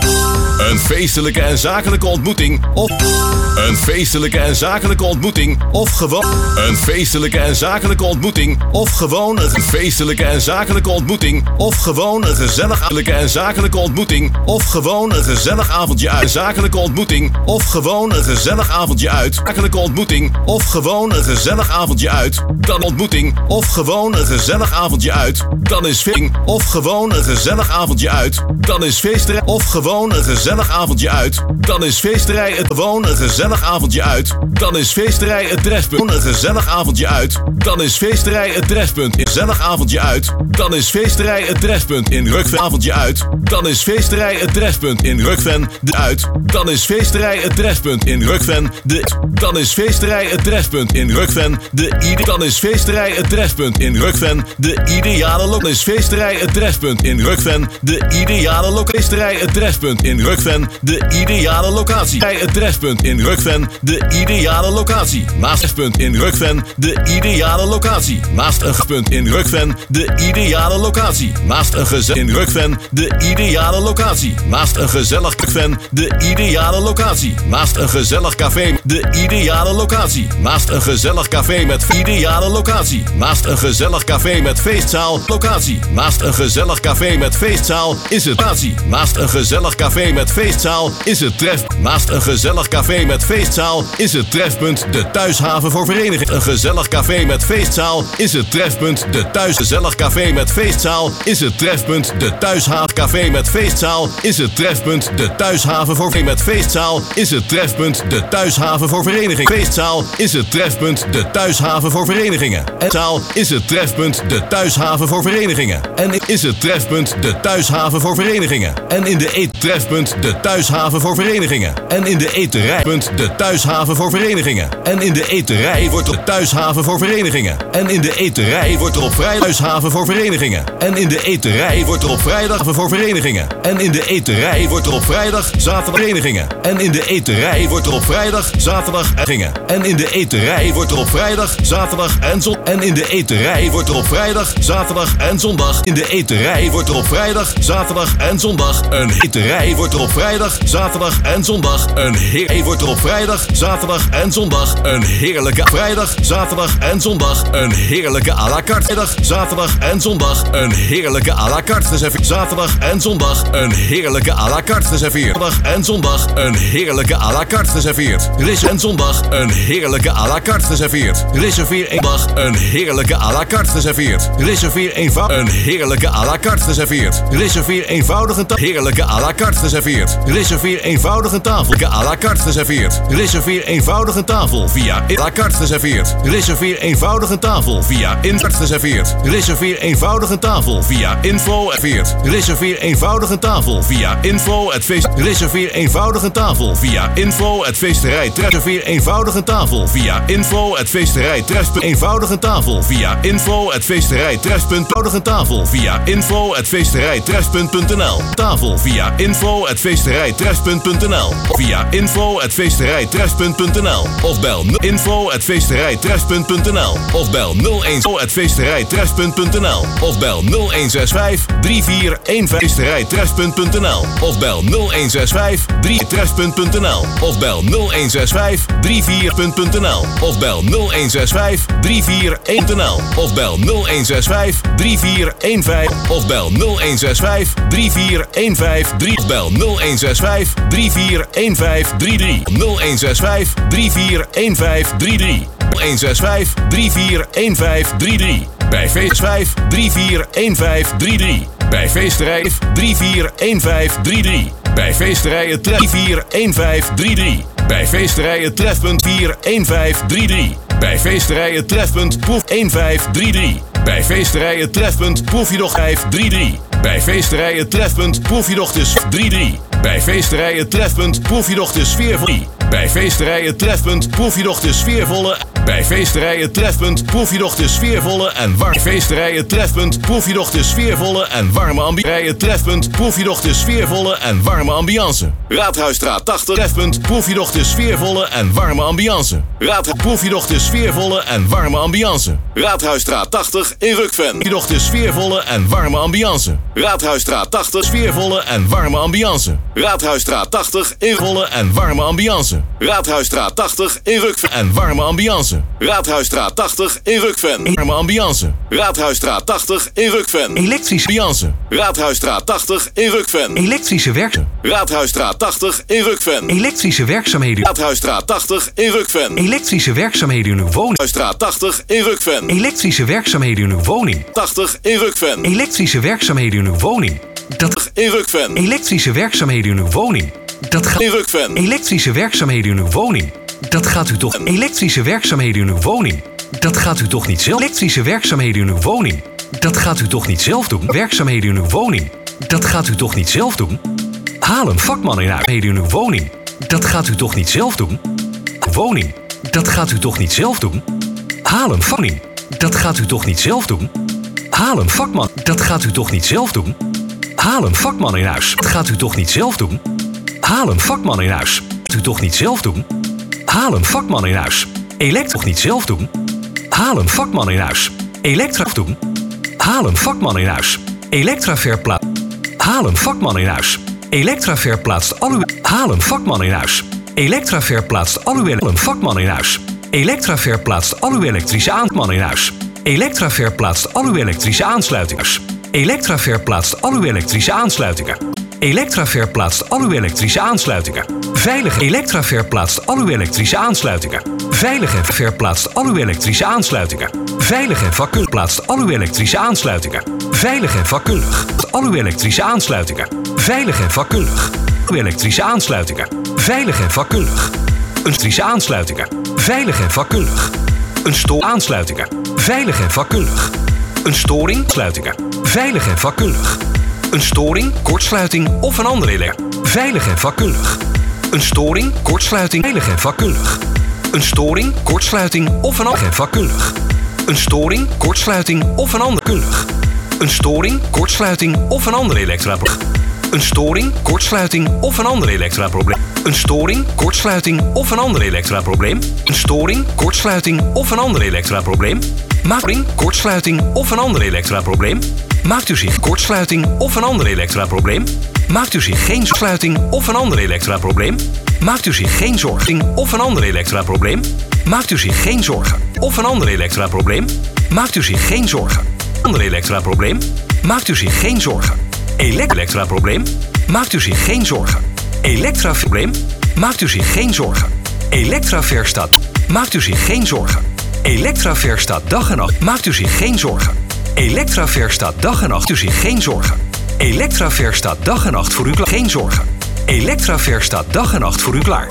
Een feestelijke en zakelijke ontmoeting. Of een feestelijke en zakelijke ontmoeting. Of gewoon een feestelijke en zakelijke ontmoeting. Of gewoon een feestelijke en zakelijke ontmoeting. Of gewoon een gezellige en zakelijke ontmoeting. Of gewoon een gezellig avondje uit. Zakelijke ontmoeting. Of gewoon een gezellig avondje uit. Zakelijke ontmoeting. Of gewoon een gezellig avondje uit. Dan ontmoeting. Of gewoon een gezellig avondje uit. Dan is ving. Of gewoon een gezellig avondje uit. Dan is feesterij. Of gewoon een gezellig avondje uit. Dan is feesterij het gewoon een gezellig avondje uit. Dan is feesterij het trefpunt. Een gezellig avondje uit. Dan is feesterij het trefpunt. Een gezellig avondje uit. Dan is feesterij het trefpunt in Rukven. Avondje uit. Dan is feesterij het trefpunt in Rukven. De uit. Dan is feesterij het trefpunt in Rukven. De. Dan is feesterij het trefpunt in Rukven. De ide. Dan is feesterij het trefpunt in Rukven. De ideale locatie. Dan is feesterij het trefpunt in Rukven. De ideale locatie. Het trefpunt in Rukven. De ideale locatie. Het trefpunt in Rukven. De ideale locatie. Naast het punt in Rukven. De ideale locatie. Naast een punt in Rukven. De ideale locatie. Naast een gezellig in Rukven. De ideale locatie. Naast een gezellig Rukven. De ideale locatie. Naast een gezellig café. De ideale locatie. Naast een gezellig café met ideale locatie. Naast een gezellig café met feestzaal. Locatie. Naast een gezellig café met feestzaal is het locatie. Naast een gezellig café met feestzaal is het tref. Naast een gezellig café met feestzaal is het trefpunt de thuishaven voor vereniging. Een gezellig café met feestzaal is het trefpunt de thuis. Gezellig café met feestzaal is het trefpunt de thuishaven. Café met feestzaal is het trefpunt de thuishaven voor met feestzaal is het trefpunt de thuishaven voor vereniging. Feestzaal is het trefpunt de thuishaven voor verenigingen. En zaal is het trefpunt de thuishaven voor verenigingen. En is het trefpunt de thuishaven voor verenigingen. En in de eet trefpunt de thuishaven voor verenigingen. En in de eterij punt de thuishaven voor verenigingen. En in de eterij wordt er thuishaven voor verenigingen. En in de eterij wordt er op vrijdag thuishaven voor verenigingen. En in de eterij wordt er op vrijdag voor verenigingen. En in de eterij wordt er op vrijdag zaterdag verenigingen. En in de eterij wordt er op vrijdag zaterdag gingen. En in de eterij wordt er op vrijdag zaterdag en zon. En in de eterij wordt er op vrijdag zaterdag en zondag. In de eterij wordt er op vrijdag zaterdag en zondag een eterij wordt er op vrijdag zaterdag en zondag een heer wordt er op vrijdag zaterdag en zondag een heerlijke vrijdag zaterdag en zondag een heerlijke à la carte vrijdag zaterdag en zondag een heerlijke à la carte geserveerd zaterdag en zondag een heerlijke à la carte geserveerd zaterdag en zondag een heerlijke à la carte geserveerd Ris en zondag een heerlijke à la carte geserveerd reserveer een dag een heerlijke à la carte geserveerd reserveer eenvoudig een heerlijke à la carte geserveerd reserveer eenvoudig een heerlijke à la carte geserveerd geserveerd. Reserveer eenvoudig een tafel. À la carte geserveerd. Reserveer eenvoudig een tafel via à la carte geserveerd. Reserveer eenvoudig een tafel via info geserveerd. Reserveer eenvoudig een tafel via info geserveerd. Reserveer eenvoudig een tafel via info het feest. Reserveer eenvoudig een tafel via info het feesterij. Reserveer eenvoudig een tafel via info het feesterij. Eenvoudig een tafel via info het feesterij. Eenvoudig een tafel via info het feesterij. Treffpunt.nl tafel via info het feesterij. Treffpunt.nl via info het feesterij. Treffpunt.nl of bel info het feesterij. Treffpunt.nl of bel nul een het feesterij. Treffpunt.nl of bel nul een zes vijf drie vier een vijf feesterij. Treffpunt.nl of bel nul een zes vijf drie Treffpunt.nl of bel nul een zes vijf drie vier punt.nl of bel nul een zes vijf drie vier een punt n l of bel nul een zes vijf drie vier een vijf of bel nul een zes vijf drie vier een vijf drie of bel nul een zes vijf drie vier een vijf drie drie nul een zes vijf drie vier een vijf drie drie nul een zes vijf drie vier een vijf drie drie bij feest vijf drie vier een vijf drie drie bij feesterij drie vier een vijf drie drie bij feesterijen drie vier een vijf drie drie bij feesterijen Treffpunt vier een vijf drie drie bij feesterijen Treffpunt proef een vijf drie drie bij feesterijen Treffpunt proef je nog vijf drie drie bij feesterijen Treffpunt proef je nog de drie drie bij feesterijen Treffpunt proef je nog de sfeervolle bij feesterijen Treffpunt proef je nog de sfeervolle bij feesterijen Treffpunt proef je nog de sfeervolle en warme feesterijen Treffpunt proef je nog de sfeervolle en warme ambiance Treffpunt proef je nog de sfeervolle en warme ambiance Raadhuisstraat tachtig Treffpunt proef je nog de sfeervolle en warme ambiance Raad proef je nog de sfeervolle en warme ambiance Raadhuisstraat tachtig in Rukven je nog de sfeervolle en warme ambiance Raadhuisstraat tachtig sfeervolle en warme ambiance Raadhuisstraat tachtig in volle en warme ambiance Raadhuisstraat tachtig in Rukven en warme ambiance Raadhuisstraat tachtig in Rukven warme ambiance Raadhuisstraat tachtig in Rukven elektrische ambiance Raadhuisstraat tachtig in Rukven elektrische werken Raadhuisstraat tachtig in Rukven elektrische werkzaamheden Raadhuisstraat tachtig in Rukven elektrische werkzaamheden in uw woning Raadhuisstraat tachtig in Rukven elektrische werkzaamheden in uw woning tachtig in Rukven elektrische werkzaamheden in uw woning dat in Rukven elektrische werkzaamheden in uw woning dat gaat in Rukven elektrische werkzaamheden in uw woning dat gaat u toch elektrische werkzaamheden in uw woning dat gaat u toch niet zelf elektrische werkzaamheden in uw woning dat gaat u toch niet zelf doen werkzaamheden in uw woning dat gaat u toch niet zelf doen haal een vakman in huis in uw woning dat gaat u toch niet zelf doen woning dat gaat u toch niet zelf doen haal een vakman dat gaat u toch niet zelf doen haal een vakman dat gaat u toch niet zelf doen haal een vakman in huis dat gaat u toch niet zelf doen haal een vakman in huis dat u toch niet zelf doen haal een vakman in huis elektra toch niet zelf doen haal een vakman in huis elektra doen haal een vakman in huis elektra verplaatst haal een vakman in huis elektra verplaatst al uw haal een vakman in huis elektra verplaatst al uw een vakman in huis elektra verplaatst al uw elektrische aanman in huis elektra verplaatst al uw elektrische aansluitingen elektra verplaatst al uw elektrische aansluitingen elektra verplaatst al uw elektrische aansluitingen veilig elektra verplaatst al uw elektrische aansluitingen veilig en verplaatst al uw elektrische aansluitingen veilig en vakkundig plaatst al uw elektrische aansluitingen veilig en vakkundig al uw elektrische aansluitingen veilig en vakkundig uw elektrische aansluitingen veilig en vakkundig elektrische aansluitingen veilig en vakkundig een stoor aansluitingen veilig en vakkundig een storing sluitingen veilig en vakkundig een storing, kortsluiting of een andere elektra. Veilig en vakkundig. Een storing, kortsluiting, veilig en vakkundig. Een storing, kortsluiting of een andere vakkundig. Een storing, kortsluiting of een ander kundig. Een storing, kortsluiting of een andere elektraprobleem. Een storing, kortsluiting of een andere elektraprobleem. Een storing, kortsluiting of een andere elektraprobleem. Een storing, kortsluiting of een andere elektraprobleem. Storing, kortsluiting of een andere elektraprobleem. Maakt u zich kortsluiting of een ander elektraprobleem? Maakt u zich geen sluiting of een ander elektraprobleem? Maakt u zich geen zorgen of een ander elektraprobleem? Maakt u zich geen zorgen of een ander elektraprobleem? Maakt u zich geen zorgen. Ander elektraprobleem? Maakt u zich geen zorgen. Elektraprobleem? Maakt u zich geen zorgen. Elektraprobleem? Maakt u zich geen zorgen. Elektraver staat. Maakt u zich geen zorgen. Elektraver staat dag en nacht. Maakt u zich geen zorgen. Elektraver staat dag en nacht. U zich geen zorgen. Elektraver staat dag en nacht voor u. Geen zorgen. Elektraver staat dag en nacht voor u klaar.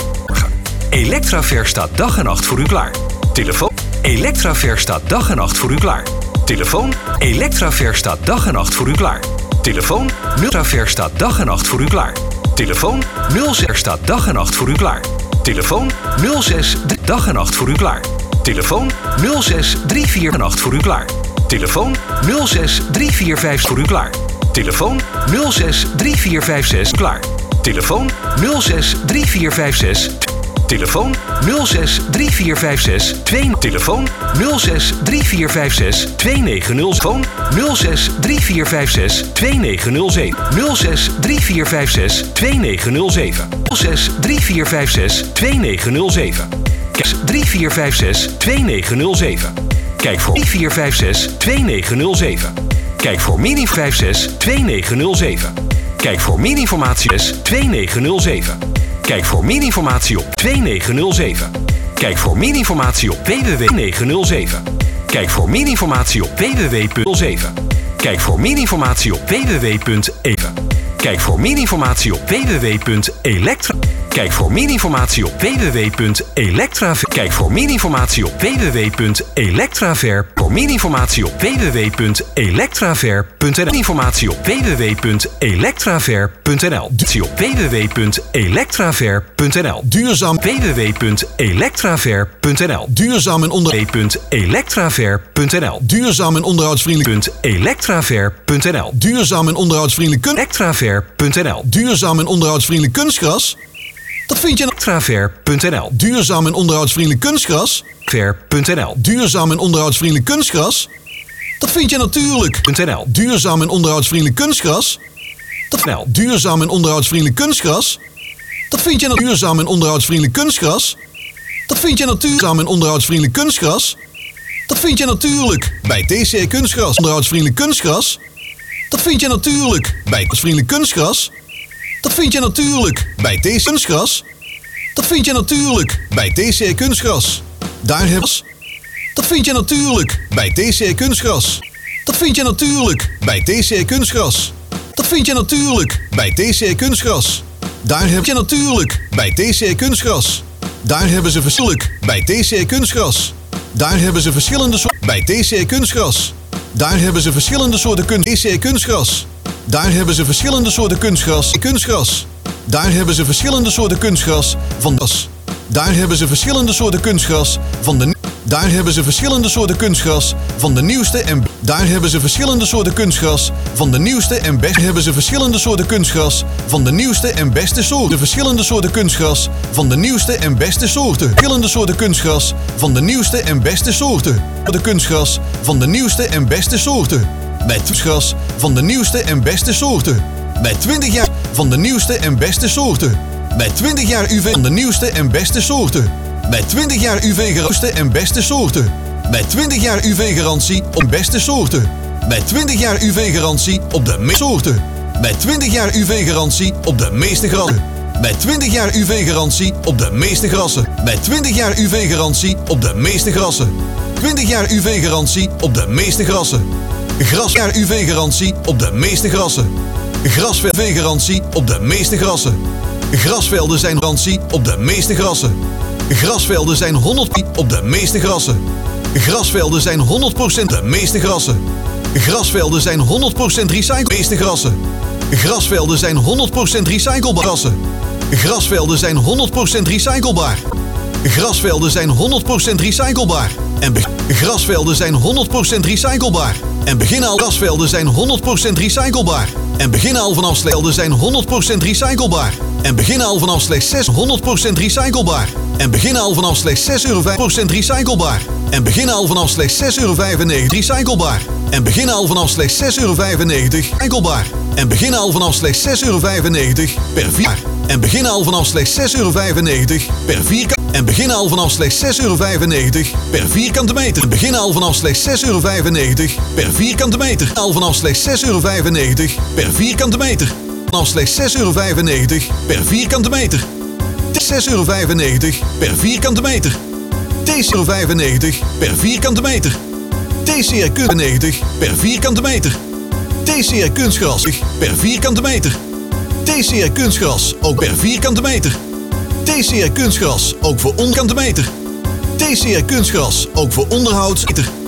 Elektraver staat dag en nacht voor u klaar. Telefoon. Elektraver staat dag en nacht voor u klaar. Telefoon. Elektraver staat dag en nacht voor u klaar. Telefoon. Elektraver staat dag en nacht voor u klaar. Telefoon. nul zes staat dag en nacht voor u klaar. Telefoon. nul zes dag en nacht voor u klaar. Telefoon. nul zes drie vier nacht voor u klaar. Telefoon. nul zes drie vier vijf voor u klaar. Telefoon. nul zes drie vier vijf zes klaar. Telefoon. nul zes drie vier vijf zes. Telefoon nul zes drie vier vijf zes twee. Telefoon nul zes drie vier vijf zes twee negen nul. Telefoon nul zes drie vier vijf zes twee negen nul zeven. nul zes drie vier vijf zes twee negen nul zeven. nul zes drie vier vijf zes twee negen nul zeven. drie vier vijf zes twee negen nul zeven. Kijk voor drie vier vijf zes twee negen nul zeven. Kijk voor mini vijf zes twee negen nul zeven. Kijk voor meer informatie twee negen nul zeven. Kijk voor meer informatie op twee negen nul zeven. Kijk voor meer informatie op w w w punt negen nul zeven. Kijk voor meer informatie op w w w punt nul zeven. Kijk voor meer informatie op w w w punt even. Kijk voor meer informatie op w w w punt elektra. Kijk voor meer informatie op w w w punt elektraver. Kijk voor meer informatie op w w w punt elektraver. Voor meer informatie op w w w punt elektraver punt n l. Informatie op w w w punt elektraver punt n l. Op w w w punt elektraver punt n l. Duurzaam. w w w punt elektraver punt n l. Duurzaam en onder. punt elektraver punt n l. Duurzaam en onderhoudsvriendelijk. punt elektraver punt n l. Duurzaam en onderhoudsvriendelijk kun. Elektraver punt n l. Duurzaam en onderhoudsvriendelijk kunstgras. Dat vind je in Elektraver punt n l. Duurzaam en onderhoudsvriendelijk kunstgras. Ver punt n l. Duurzaam en onderhoudsvriendelijk kunstgras. Dat vind je natuurlijk. .nl. Duurzaam en onderhoudsvriendelijk kunstgras. Dat .nl. Duurzaam en onderhoudsvriendelijk kunstgras. Dat vind je natuurlijk. Duurzaam en onderhoudsvriendelijk kunstgras. Dat vind je natuurlijk. Duurzaam en onderhoudsvriendelijk kunstgras. Dat vind je natuurlijk bij T C Kunstgras. Onderhoudsvriendelijk kunstgras. Dat vind je natuurlijk bij vriendelijk kunstgras. Dat vind je natuurlijk bij T C Kunstgras. Dat vind je natuurlijk bij T C Kunstgras. Daar hebben ze. Dat vind je natuurlijk bij T C Kunstgras. Dat vind je natuurlijk bij T C Kunstgras. Dat vind je natuurlijk bij T C Kunstgras. Daar heb je natuurlijk bij T C Kunstgras. Daar hebben ze verschillend bij T C Kunstgras. Daar hebben ze verschillende soorten bij T C Kunstgras. Daar hebben ze verschillende soorten kun- T C Kunstgras. Daar hebben ze verschillende soorten kunstgras. Kunstgras. Daar hebben ze verschillende soorten kunstgras van das. Daar hebben ze verschillende soorten kunstgras van de. Daar hebben ze verschillende soorten kunstgras van de nieuwste en. Daar hebben ze verschillende soorten kunstgras van de nieuwste en beste. Hebben ze verschillende soorten kunstgras van de nieuwste en beste soorten. Verschillende soorten kunstgras van de nieuwste en beste soorten. Verschillende soorten kunstgras van de nieuwste en beste soorten. De kunstgras van de nieuwste en beste soorten. Met kunstgras van de nieuwste en beste soorten. Met twintig jaar van de nieuwste en beste soorten. Met twintig jaar U V van de nieuwste en beste soorten. Met twintig jaar U V-garantie en beste soorten. Met twintig jaar U V-garantie op beste soorten. Met twintig jaar U V-garantie op de meeste soorten. Met twintig jaar U V-garantie op de meeste grassen. Met twintig jaar U V-garantie op de meeste grassen. Met twintig jaar U V-garantie op de meeste grassen. twintig jaar U V-garantie op de meeste grassen. Grasjaar U V-garantie op de meeste grassen. Grasveld U V-garantie op de meeste grassen. Grasvelden zijn garantie op de meeste grassen. Grasvelden zijn honderd procent op de meeste grassen. Grasvelden zijn honderd procent de meeste grassen. Grasvelden zijn honderd procent recycle meeste grassen. Grasvelden zijn honderd procent recyclebaar grassen. Grasvelden zijn honderd procent recyclebaar. Grasvelden zijn honderd procent recyclebaar. En be- grasvelden zijn honderd procent recyclebaar. En begin al grasvelden zijn honderd procent recyclebaar. En begin al vanaf velden zijn honderd procent recyclebaar. En begin al vanaf slechts zeshonderd procent recyclebaar. En begin al vanaf slechts zes euro procent recyclebaar. En begin al vanaf slechts zes euro vijfennegentig recyclebaar. En begin al vanaf slechts zes euro vijfennegentig recyclebaar. En begin al vanaf slechts zes euro vijfennegentig per vier. En begin al vanaf slechts zes euro vijfennegentig per vierkant. En begin al vanaf slechts zes euro vijfennegentig per vierkante meter. En begin al vanaf slechts zes euro vijfennegentig per vierkante meter. Al vanaf slechts zes euro vijfennegentig per vierkante meter. Vanaf slechts zes euro vijfennegentig per vierkante meter. zes euro vijfennegentig per vierkante meter. zes euro vijfennegentig per vierkante meter. T C R vijfennegentig per vierkante meter. T C R kunstgras per vierkante meter. T C R Kunstgras, ook per vierkante meter. T C R Kunstgras, ook voor onvierkante meter. T C R Kunstgras, ook voor onderhoud.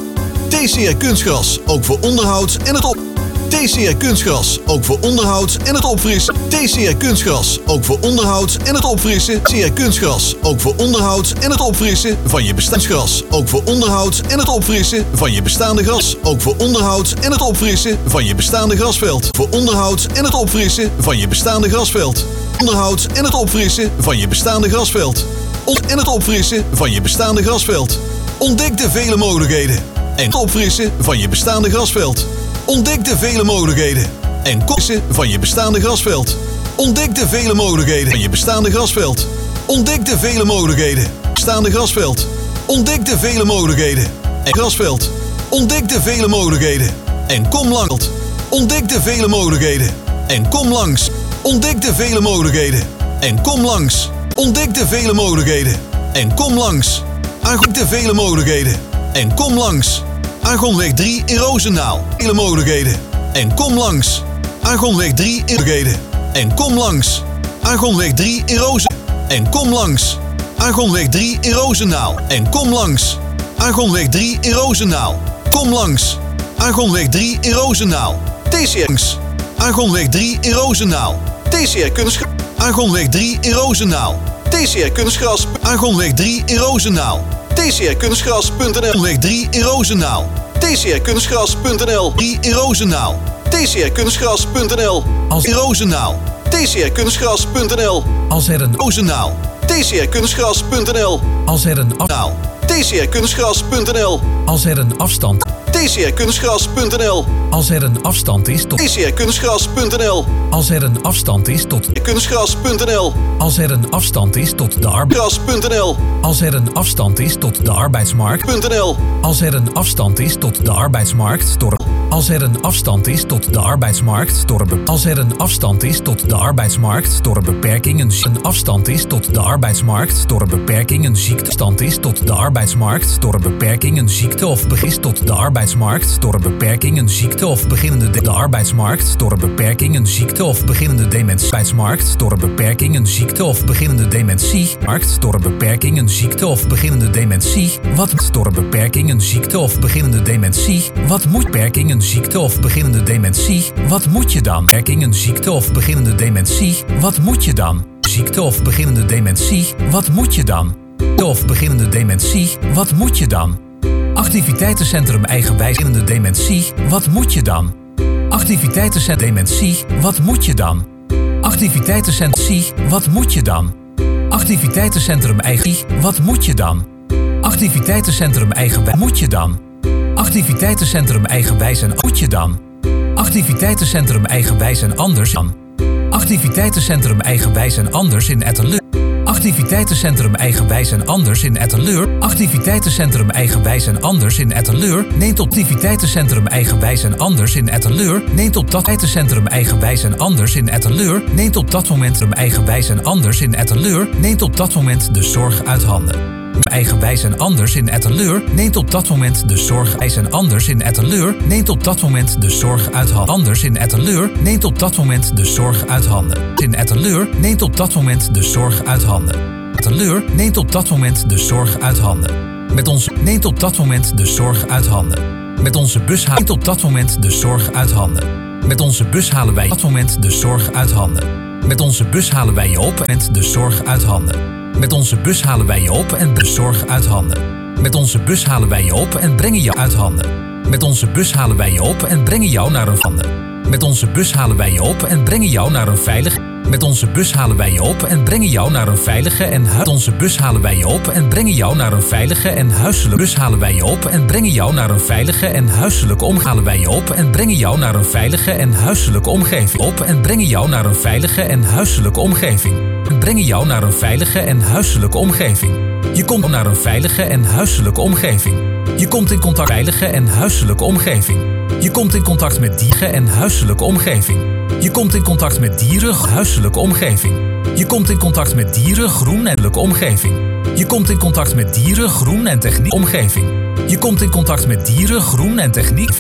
T C R Kunstgras, ook voor onderhoud en het op. T C R Kunstgras, ook voor onderhoud en het opfrissen. T C R Kunstgras, ook voor onderhoud en het opfrissen. T C R Kunstgras, ook voor onderhoud en het opfrissen van je bestaansgras. Ook voor onderhoud en het opfrissen van je bestaande gras. Ook voor onderhoud en het opfrissen van je bestaande grasveld. Voor onderhoud en het opfrissen van je bestaande grasveld. Onderhoud en het opfrissen van je bestaande grasveld. En het opfrissen van je bestaande grasveld. Ontdek de vele mogelijkheden en het opfrissen van je bestaande grasveld. Ontdek de vele mogelijkheden en kosten van je bestaande grasveld. Ontdek de vele mogelijkheden van je bestaande grasveld. Ontdek de vele mogelijkheden bestaande grasveld. Ontdek de vele mogelijkheden en grasveld. Ontdek de vele mogelijkheden en kom langs. Ontdek de vele mogelijkheden en kom langs. Ontdek de vele mogelijkheden en kom langs. Ontdek de vele mogelijkheden en kom langs. Aangoed de vele mogelijkheden en kom langs. Argonweg drie in Roosendaal. Vele mogelijkheden en kom langs. Argonweg drie in mogelijkheden en kom langs. Argonweg drie in Rozen en kom langs. Argonweg drie in Roosendaal en kom langs. Argonweg drie in Roosendaal. Kom langs. Argonweg drie in Roosendaal. T C R Argonweg drie in Roosendaal. T C R Kunstgras. Argonweg drie in Roosendaal. T C R Kunstgras. Argonweg drie in Roosendaal. T C R Kunstgras punt n l. Argonweg drie in Roosendaal. T C R Kunstgras punt n l. drie in Roosendaal. T C R Kunstgras punt n l. Als in Roosendaal. T C R Kunstgras punt n l. Als er een Roosendaal. T C R Kunstgras punt n l. Als er een afstand. T C R Kunstgras punt n l. Als er een afstand. T C R Kunstgras punt n l. Als er een afstand is tot. T C R Kunstgras punt n l. Als er een afstand is tot. Kunstgras punt n l. Als er een afstand is tot de arbeidsgras punt n l. Als er een afstand is tot de arbeidsmarkt. .nl. Als er een afstand is tot de arbeidsmarkt door. Als er een afstand is tot de arbeidsmarkt door een. Als er een afstand is tot de arbeidsmarkt door een beperking. Een afstand is tot de arbeidsmarkt door een beperking. Een ziektestand is tot de arbeidsmarkt door een beperking. Een ziekte of begin tot de arbeidsmarkt door een beperking. Een ziekte of beginnende de, de arbeidsmarkt door een beperking. Een ziekte of beginnende dementie. Arbeidsmarkt door een beperking. Een ziekte of beginnende dementie. Markt door een beperking. Een ziekte of beginnende dementie. Wat door een beperking. Een ziekte of beginnende dementie. Wat moet beperking? Een ziekte of beginnende dementie. Wat moet je dan? Beperking? Een ziekte of beginnende dementie. Wat moet je dan? Ziekte of beginnende dementie. Wat moet je dan? Of beginnende dementie. Wat moet je dan? Activiteitencentrum eigenwijs beginnende dementie. Wat moet je dan? Activiteitencentrum dementie. Wat moet je dan? Activiteitencentrum. Wat moet je dan? Activiteitencentrum eigen. Wat moet je dan? Activiteitencentrum eigenwijs. Moet je dan? Activiteitencentrum eigenwijs en moet je dan? Activiteitencentrum eigenwijs en anders dan? Activiteitencentrum eigenwijs en anders in Etteleur. Activiteitencentrum eigenwijs en anders in Etteleur. Activiteitencentrum eigenwijs en anders in Etteleur. Neemt op activiteitencentrum eigenwijs en anders in Etteleur. Neemt op dat activiteitencentrum eigenwijs en anders in Etteleur. Neemt op dat moment eigenwijs en anders in Etteleur. Neemt op dat moment de zorg uit handen. Eigenwijs en anders in Etteleur. Neemt op dat moment de zorg ijs en anders in Etteleur. Neemt op dat moment de zorg uit handen. Anders in Etteleur. Neemt op dat moment de zorg uit handen. In Etteleur. Neemt op dat moment de zorg uit handen. Etteleur. Neemt op dat moment de zorg uit handen. Met ons neemt op dat moment de zorg uit handen. Met onze bus neemt op dat moment de zorg uit handen. Met onze bus halen wij op dat moment de zorg uit handen. Met onze bus halen wij je op en de zorg uit handen. Met onze bus halen wij je op en de zorg uit handen. Met onze bus halen wij je op en brengen jou uit handen. Met onze bus halen wij je op en brengen jou naar een handen. Met onze bus halen wij je op en brengen jou naar een veilige. Met onze bus halen wij je op en brengen jou naar een veilige en hu- Met onze bus halen wij je op en brengen jou naar een veilige en huiselijke. Bus halen wij je op en brengen jou naar een veilige en huiselijke omgeving. Halen wij je op en brengen jou naar een veilige en huiselijke omgeving. Op en brengen jou naar een veilige en huiselijke omgeving. En brengen jou naar een veilige en huiselijke omgeving. Je komt naar een veilige en huiselijke omgeving. Je komt in contact met veilige en huiselijke omgeving. Je komt in contact met dieren en huiselijke omgeving. Je komt in contact met dieren, huiselijke omgeving. Je komt in contact met dieren, groen en omgeving. Je komt in contact met dieren, groen en techniek omgeving. Je komt in contact met dieren, groen en techniek.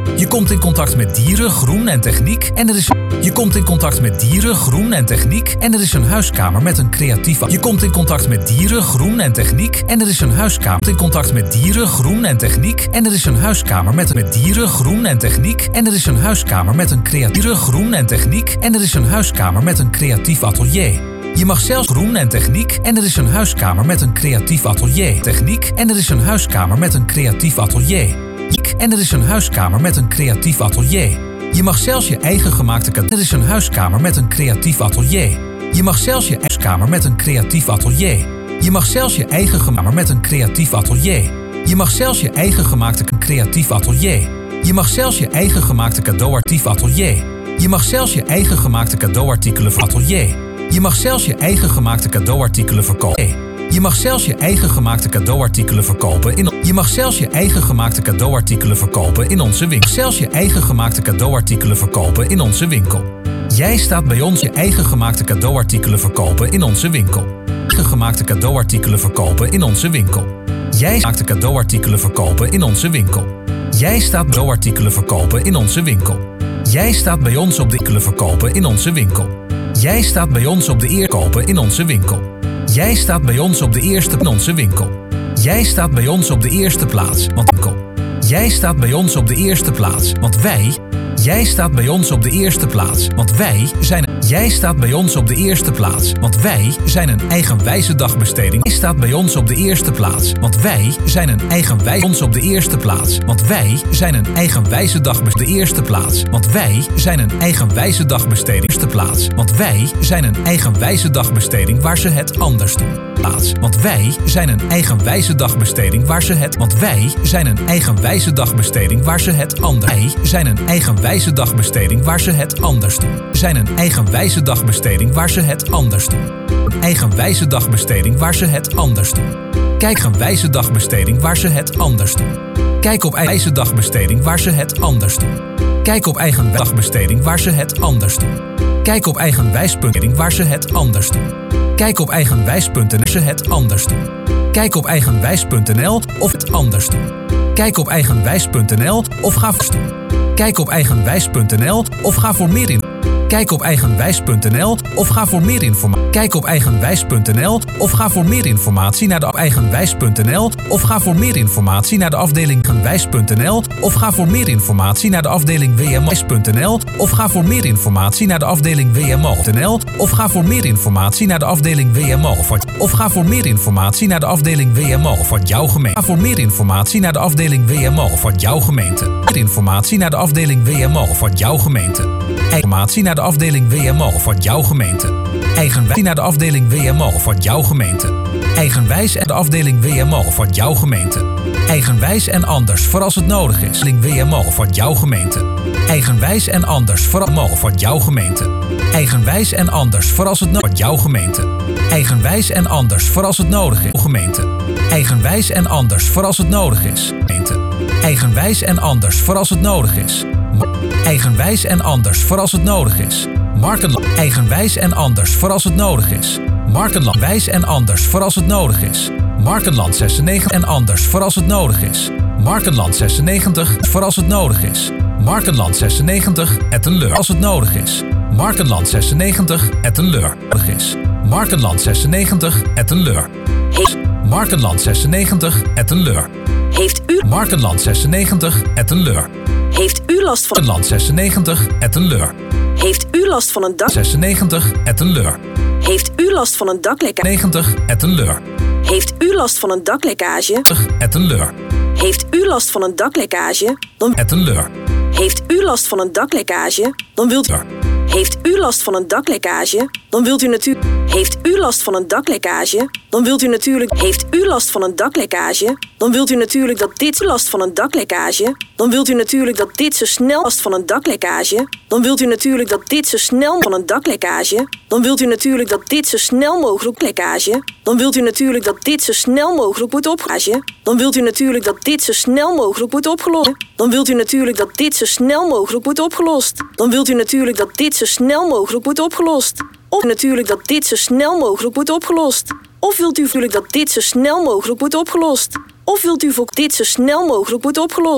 Je komt in contact met dieren, groen en techniek en er is... Je komt in contact met dieren, groen en techniek en er is een huiskamer met een creatief... Je komt in contact met dieren, groen en techniek en er is een huiskamer... In contact met dieren, groen en techniek en er is een huiskamer met... Met dieren, groen en techniek en er is een huiskamer met een creatief... groen en techniek en er is een huiskamer met een creatief atelier. Je mag zelfs groen en techniek en er is een huiskamer met een creatief atelier. Techniek en er is een huiskamer met een creatief atelier. En er is een huiskamer met een creatief atelier. Je mag zelfs je eigen gemaakte cadeau. Er is een huiskamer met een creatief atelier. Je mag zelfs je huiskamer met een creatief atelier. Je mag zelfs je eigen gemaakte met een creatief atelier. Je mag zelfs je eigen gemaakte creatief atelier. Je mag zelfs je eigen gemaakte cadeauartief atelier. Je mag zelfs je eigen gemaakte cadeauartikelen voor atelier. Je mag zelfs je eigen gemaakte cadeauartikelen verkopen. Je mag zelfs je eigen gemaakte cadeauartikelen verkopen in... Je mag zelfs je eigen gemaakte cadeauartikelen verkopen in onze winkel. Zelfs je eigen gemaakte cadeauartikelen verkopen in onze winkel. Jij staat bij ons je eigen gemaakte cadeauartikelen verkopen in onze winkel. Eigen gemaakte cadeauartikelen verkopen in onze winkel. Jij staat cadeauartikelen verkopen in onze winkel. Jij staat cadeauartikelen verkopen in onze winkel. Jij staat bij ons op de artikelen verkopen in onze winkel. Jij staat bij ons op de eer kopen in onze winkel. Jij staat bij ons op de eerste in onze winkel. Jij staat bij ons op de eerste plaats, want winkel. Jij staat bij ons op de eerste plaats, want wij. Jij staat bij ons op de eerste plaats, want wij zijn. Jij staat bij ons op de eerste plaats, want wij zijn een eigenwijze dagbesteding. Jij staat bij ons op de eerste plaats, want wij zijn een eigenwijze. Ons op de eerste plaats, want wij zijn een eigenwijze dagbesteding. De eerste plaats, want wij zijn een eigenwijze dagbesteding. Eerste plaats, want wij zijn een eigenwijze dagbesteding waar ze het anders doen. Plaats, want wij zijn een eigenwijze dagbesteding waar ze het. Want wij zijn een eigenwijze dagbesteding waar ze het anders. Wij zijn een eigenwijze dagbesteding waar ze het anders doen. Zijn een eigenwijze dagbesteding waar ze het anders doen. Een eigenwijze dagbesteding waar ze het anders doen. Kijk een wijze dagbesteding waar ze het anders doen. Kijk op eigen dagbesteding waar ze het anders doen. Kijk op eigen dagbesteding waar ze het anders doen. Kijk op eigen wijspunting waar ze het anders doen. Kijk op eigenwijs punt n l ze het anders doen. Kijk op eigenwijs punt n l of het anders doen. Kijk op eigenwijs punt n l of ga voor doen. Kijk op eigenwijs punt n l of ga voor meer in. Kijk op eigenwijs punt n l of ga voor meer informatie. Kijk op eigenwijs punt n l of ga voor meer informatie naar de eigenwijs punt n l of ga voor meer informatie naar de afdeling eigenwijs punt n l of ga voor meer informatie naar de afdeling w m o punt n l of ga voor meer informatie naar de afdeling w m o punt n l of ga voor meer informatie naar de afdeling w m o van of ga voor meer informatie naar de afdeling w m o van jouw gemeente. Ga voor meer informatie naar de afdeling w m o van jouw gemeente. Meer informatie naar de afdeling w m o van jouw gemeente. Informatie naar de afdeling W M O van jouw gemeente. Eigenwijs naar de afdeling W M O van jouw gemeente. Eigenwijs en de afdeling W M O van jouw gemeente. Eigenwijs en anders voor als het nodig is. W M O van jouw gemeente. Eigenwijs en anders voor M O van jouw gemeente. Eigenwijs en anders voor als het nodig is. Van jouw gemeente. Eigenwijs en anders voor als het nodig is. Gemeente. Eigenwijs en anders voor als het nodig is. Gemeente. Eigenwijs en anders voor als het nodig is. Eigenwijs en anders voor als het nodig is. Markenland. Eigenwijs en anders voor als het nodig is. Markenland. Wijs en anders voor als het nodig is. Markenland zesennegentig en anders voor als het nodig is. Markenland zesennegentig voor als het nodig is. Markenland zesennegentig et een leur als het nodig is. Markenland zesennegentig et een leur is. Markenland zesennegentig et een leur. Markenland zesennegentig et een leur. Heeft u Markenland zesennegentig et een leur. Heeft u last van Markenland zesennegentig et een leur. Heeft u last van een dak zesennegentig et een leur. Heeft u last van een daklekkage negentig et een leur. Heeft u last van een daklekkage Et een leur. Heeft u last van een daklekkage dan Et een leur. Heeft u last van een daklekkage dan wilt u Heeft u last van een daklekkage dan wilt u natuurlijk Heeft u last van een daklekkage dan wilt u natuurlijk Heeft u last van een daklekkage dan wilt u natuurlijk dat dit last van een daklekkage dan wilt u natuurlijk dat dit zo snel last van een daklekkage dan wilt u natuurlijk dat dit zo snel van een daklekkage dan wilt u natuurlijk dat dit zo snel mogelijk lekkage dan wilt u natuurlijk dat dit zo snel mogelijk wordt opgelost dan wilt u natuurlijk dat dit zo snel mogelijk wordt opgelost dan wilt u natuurlijk dat dit zo snel mogelijk wordt opgelost dan wilt u natuurlijk dat dit zo snel mogelijk wordt opgelost of natuurlijk dat dit zo snel mogelijk wordt opgelost of wilt u natuurlijk dat dit zo snel mogelijk wordt opgelost of wilt u voor dit zo snel mogelijk wordt opgelost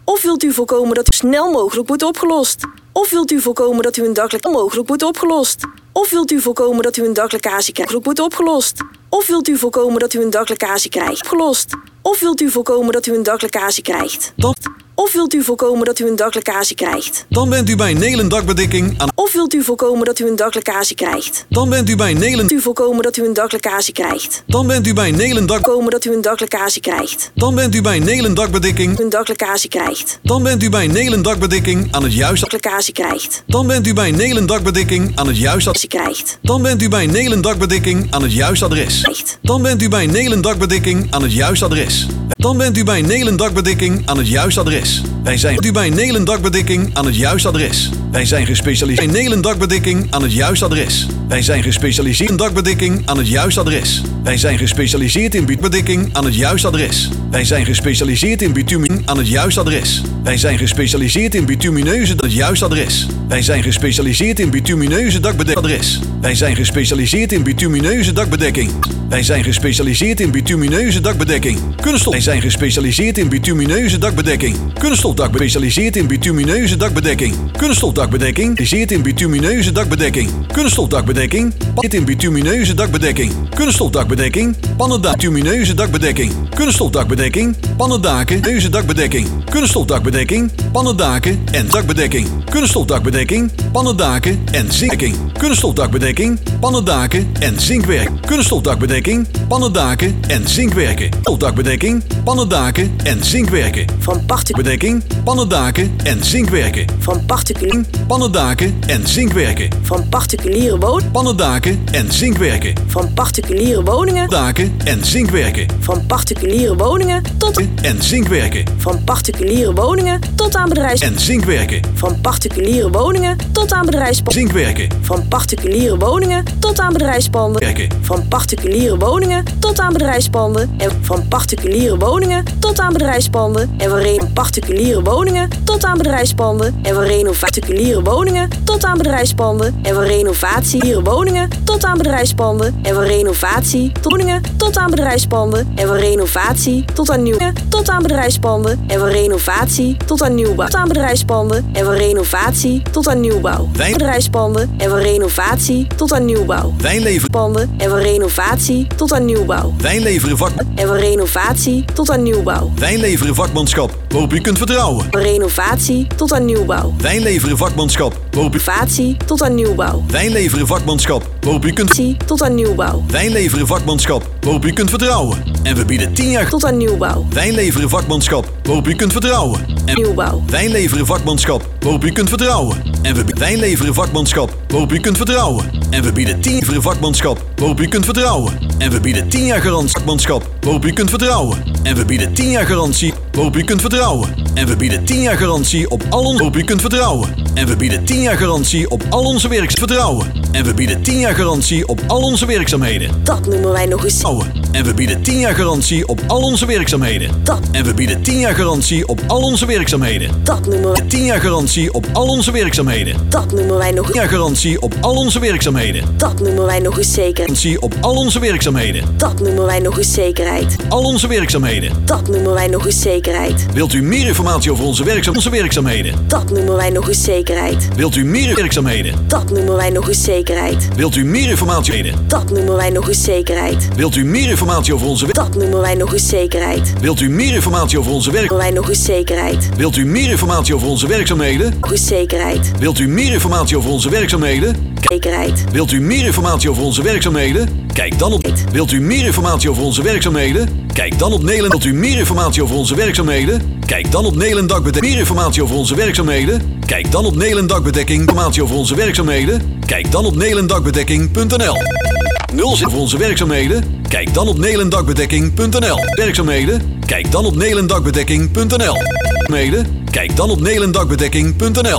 Of wilt u voorkomen dat u snel mogelijk wordt opgelost? Of wilt u voorkomen dat u een daklek mogelijk wordt opgelost? Of wilt u voorkomen dat u een daklekkage krijgt wordt opgelost? Of wilt u voorkomen dat u een daklekkage krijgt opgelost? Of wilt u voorkomen dat u een daklekkage krijgt? Dan, Of wilt u voorkomen dat u een daklekkage krijgt? dan bent u bij Nelen Dakbedekking aan. Of wilt u voorkomen dat u een daklekkage krijgt? Dan bent u bij Nelen. Wilt u voorkomen dat u een daklekkage krijgt? Dan bent u bij Nelen Dak. Voorkomen dat u een daklekkage krijgt? Dan bent u bij Nelen Dakbedekking. Een daklekkage krijgt? Dan bent u bij Nelen Dakbedekking aan het juiste. Daklekkage krijgt? Dan bent u bij Nelen Dakbedekking aan het juiste. Als je krijgt? Dan bent u bij Nelen Dakbedekking aan het juiste adres. Krijgt? Dan bent u bij Nelen Dakbedekking aan het juiste adres. Dan bent u bij Nelen Dakbedekking aan het juiste adres. Wij zijn u bij Nelen Dakbedekking aan het juiste adres. Wij zijn gespecialiseerd in Nelen Dakbedekking aan het juiste adres. Wij zijn gespecialiseerd in dakbedekking aan het juiste adres. Wij zijn gespecialiseerd in bedekking aan het juiste adres. Wij zijn gespecialiseerd in bitumen aan het juiste adres. Wij zijn gespecialiseerd in bitumineuze aan het juiste adres. Wij zijn gespecialiseerd in bitumineuze dakbedekking adres. Wij zijn gespecialiseerd in bitumineuze dakbedekking. Wij zijn gespecialiseerd in bitumineuze dakbedekking. Kunststof. Wij zijn gespecialiseerd in bitumineuze dakbedekking. Kunststofdak gespecialiseerd in bitumineuze dakbedekking. Kunststofdakbedekking gespecialiseerd in bitumineuze dakbedekking. Kunststofdakbedekking gespecialiseerd in bitumineuze dakbedekking. Kunststofdakbedekking pannendaken bitumineuze dakbedekking. Kunststofdakbedekking pannendaken neuze dakbedekking. Kunststofdakbedekking pannendaken en dakbedekking. Kunststofdakbedekking pannendaken en zinkwerking. Kunststofdakbedekking pannendaken en zinkwerk. Kunststofdakbedekking pannendaken en zinkwerken. Kunststofdakbedekking pannendaken en zinkwerken. Van Bedekking, pannendaken en zinkwerken. Van particulier. Pannendaken en zinkwerken. Van particuliere woningen. Pannendaken en zinkwerken. Van particuliere woningen. Daken en zinkwerken. Van particuliere woningen tot En zinkwerken. van particuliere woningen tot aan bedrijfs. En zinkwerken. Van particuliere woningen tot aan bedrijfspanden. Zinkwerken. Van particuliere woningen tot aan bedrijfspanden. Werken. Van particuliere woningen tot aan bedrijfspanden. En van particuliere woningen tot aan bedrijfspanden. En we reden particuliere woningen tot aan bedrijfspanden. En we renovatie particuliere woningen tot aan bedrijfspanden. En we renovatie hier woningen tot aan bedrijfspanden. En we renovatie woningen tot aan bedrijfspanden. En we renovatie tot aan nieuw tot aan bedrijfspanden. En we renovatie tot aan nieuwbouw tot aan bedrijfspanden. En we renovatie tot aan nieuwbouw. Wij- Bedrijfspanden en we renovatie tot aan nieuwbouw. Wij leveren, Panden en we renovatie tot aan nieuwbouw. wij leveren vak, En we renovatie tot aan nieuwbouw. wij leveren vakmanschap waarop u kunt vertrouwen. We renovatie tot aan nieuwbouw. Wij leveren vakmanschap waarop u, Renovatie tot aan nieuwbouw. wij leveren vakmanschap waarop u kunt, Renovatie tot aan nieuwbouw. wij leveren vakmanschap waarop u kunt vertrouwen. En we bieden tien jaar. Tot aan nieuwbouw. Wij leveren vakmanschap waarop u kunt vertrouwen. En Nieuwbouw. wij leveren vakmanschap waarop u kunt vertrouwen. En we wij leveren vakmanschap waarop u kunt vertrouwen. En we bieden tien jaar vakmanschap waarop u kunt vertrouwen. En we bieden tien jaar garantie vakmanschap waarop u kunt vertrouwen. En we bieden tien jaar garantie waarop u kunt vertrouwen. En we bieden tien jaar garantie op al onze waarop u kunt vertrouwen. En we bieden tien jaar garantie op al onze werk vertrouwen. En we bieden tien jaar garantie op al onze werkzaamheden. Dat noemen wij nog eens. Vertrouwen. En we bieden tien jaar garantie op al onze werkzaamheden. Dat. En we bieden tien jaar garantie op al onze werkzaamheden. Dat noemen wij. tien jaar garantie op al onze werkzaamheden. Dat noemen wij nog tien eens. jaar garantie op al onze werkzaamheden. Dat noemen wij nog eens zeker. Garantie op al onze werkzaamheden. Dat noemen wij nog eens zekerheid. Al onze werkzaamheden. Dat noemen wij nog eens zekerheid. Wilt u meer informatie over onze, werkzaam onze werkzaamheden? Dat noemen wij nog eens zekerheid. Wilt u meer werkzaamheden? Dat noemen wij nog eens zekerheid. Wilt u meer informatie? Dat noemen wij nog eens zekerheid. Wilt u meer informatie over onze Dat noemen wij nog eens zekerheid. Wilt u meer informatie over onze werk? Noemen wij nog eens zekerheid. Wilt u meer informatie over onze werkzaamheden? Nog eens zekerheid. Wilt u meer informatie over onze werkzaamheden? Zekerheid. Wilt u meer informatie over onze werkzaamheden? Kijk dan op. Wilt u meer informatie over onze werkzaamheden? Kijk dan op Nelen. Wilt u meer informatie over onze werkzaamheden? Kijk dan op Nelen Dakbedekking. Meer informatie over onze werkzaamheden? Kijk dan op Nelen Dakbedekking. Informatie over onze werkzaamheden? Kijk dan op nelendakbedekking punt n l. nul zes voor onze werkzaamheden? Kijk dan op nelendakbedekking punt n l. Werkzaamheden? Kijk dan op nelendakbedekking punt n l. Werkzaamheden? Kijk dan op nelendakbedekking punt n l.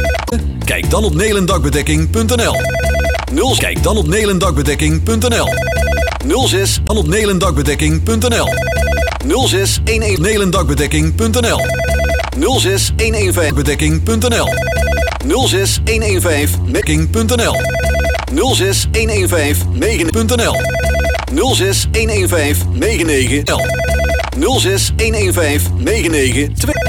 Kijk dan op nelendakbedekking punt n l. nul Kijk dan op nelendakbedekking punt n l. nul zes dan op nelendakbedekking punt n l. nul zes een een nelendakbedekking punt n l. nul zes een een vijf bedekking punt n l. nul zes een een vijf dekking punt n l. nul zes een een vijf negen punt n l. nul zes een een vijf negen negen l. nul zes een een vijf negen negen twee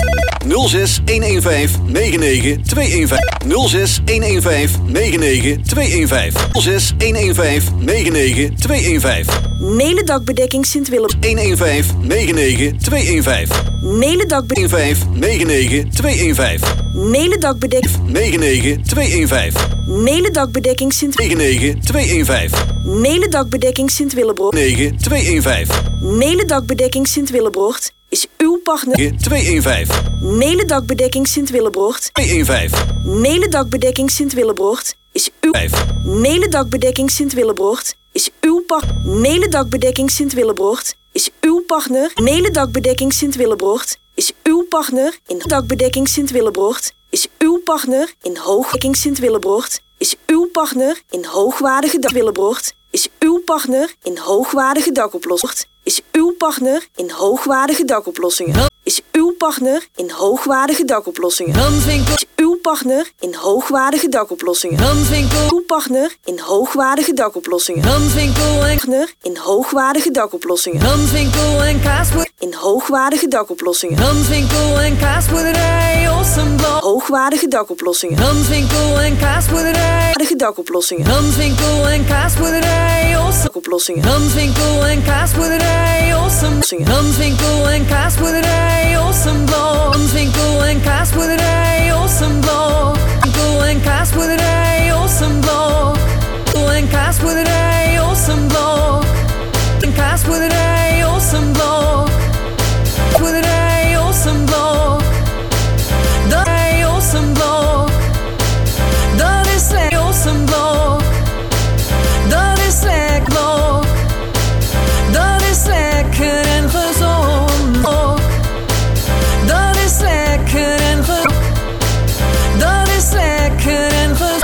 nul zes een een vijf negen negen twee een vijf. nul zes een een vijf negen negen twee een vijf. nul zes een een vijf negen negen twee een vijf. Mele dakbedekking Sint-Willem. een een vijf negen negen twee een vijf. Mele dakbedekking. een vijf negen negen twee een vijf. Mele dakbedekking. negen negen twee een vijf. Mele dakbedekking Sint. negen negen twee een vijf. Mele dakbedekking Sint-Willebrocht. negen twee een vijf. Mele dakbedekking Sint-Willebrocht is uw partner. twee een vijf. Mele dakbedekking Sint-Willebrocht. twee een vijf. Mele dakbedekking Sint-Willebrocht is uw. Mele dakbedekking Sint-Willebrocht is uw partner. Mele dakbedekking Sint-Willebrocht is uw partner. Mele dakbedekking Sint-Willebrocht is uw partner in dakbedekking Sint-Willebrocht is uw partner in hoogdekking Sint-Willebrocht is uw partner in hoogwaardige Willebrocht is uw partner in hoogwaardige dakoplossingen is uw partner in hoogwaardige dakoplossingen is uw partner in hoogwaardige dakoplossingen Randwinkel is uw partner in hoogwaardige dakoplossingen Randwinkel uw partner in hoogwaardige dakoplossingen Randwinkel en partner in hoogwaardige dakoplossingen Randwinkel en kaasboer in hoogwaardige dakoplossingen Randwinkel en kaasboerderij Ossenblad hoogwaardige dakoplossingen Randwinkel en kaasboerderij hoogwaardige dakoplossingen Randwinkel en kaasboerderij Ossen dakoplossingen Randwinkel en kaasboerderij Ossen Randwinkel en kaasboerderij Ossenblad Randwinkel en kaasboerderij Ossenblad Winkel en kaasboerderij Ossenblad Winkel en kaasboerderij Ossenblad En kaasboerderij Ossenblad Boerderij Ossenblad Dat is Ossenblad Dat is lekker Ossenblad Dat is lekker Dat is lekker en gezond Dat is lekker en gezond Dat is lekker en gezond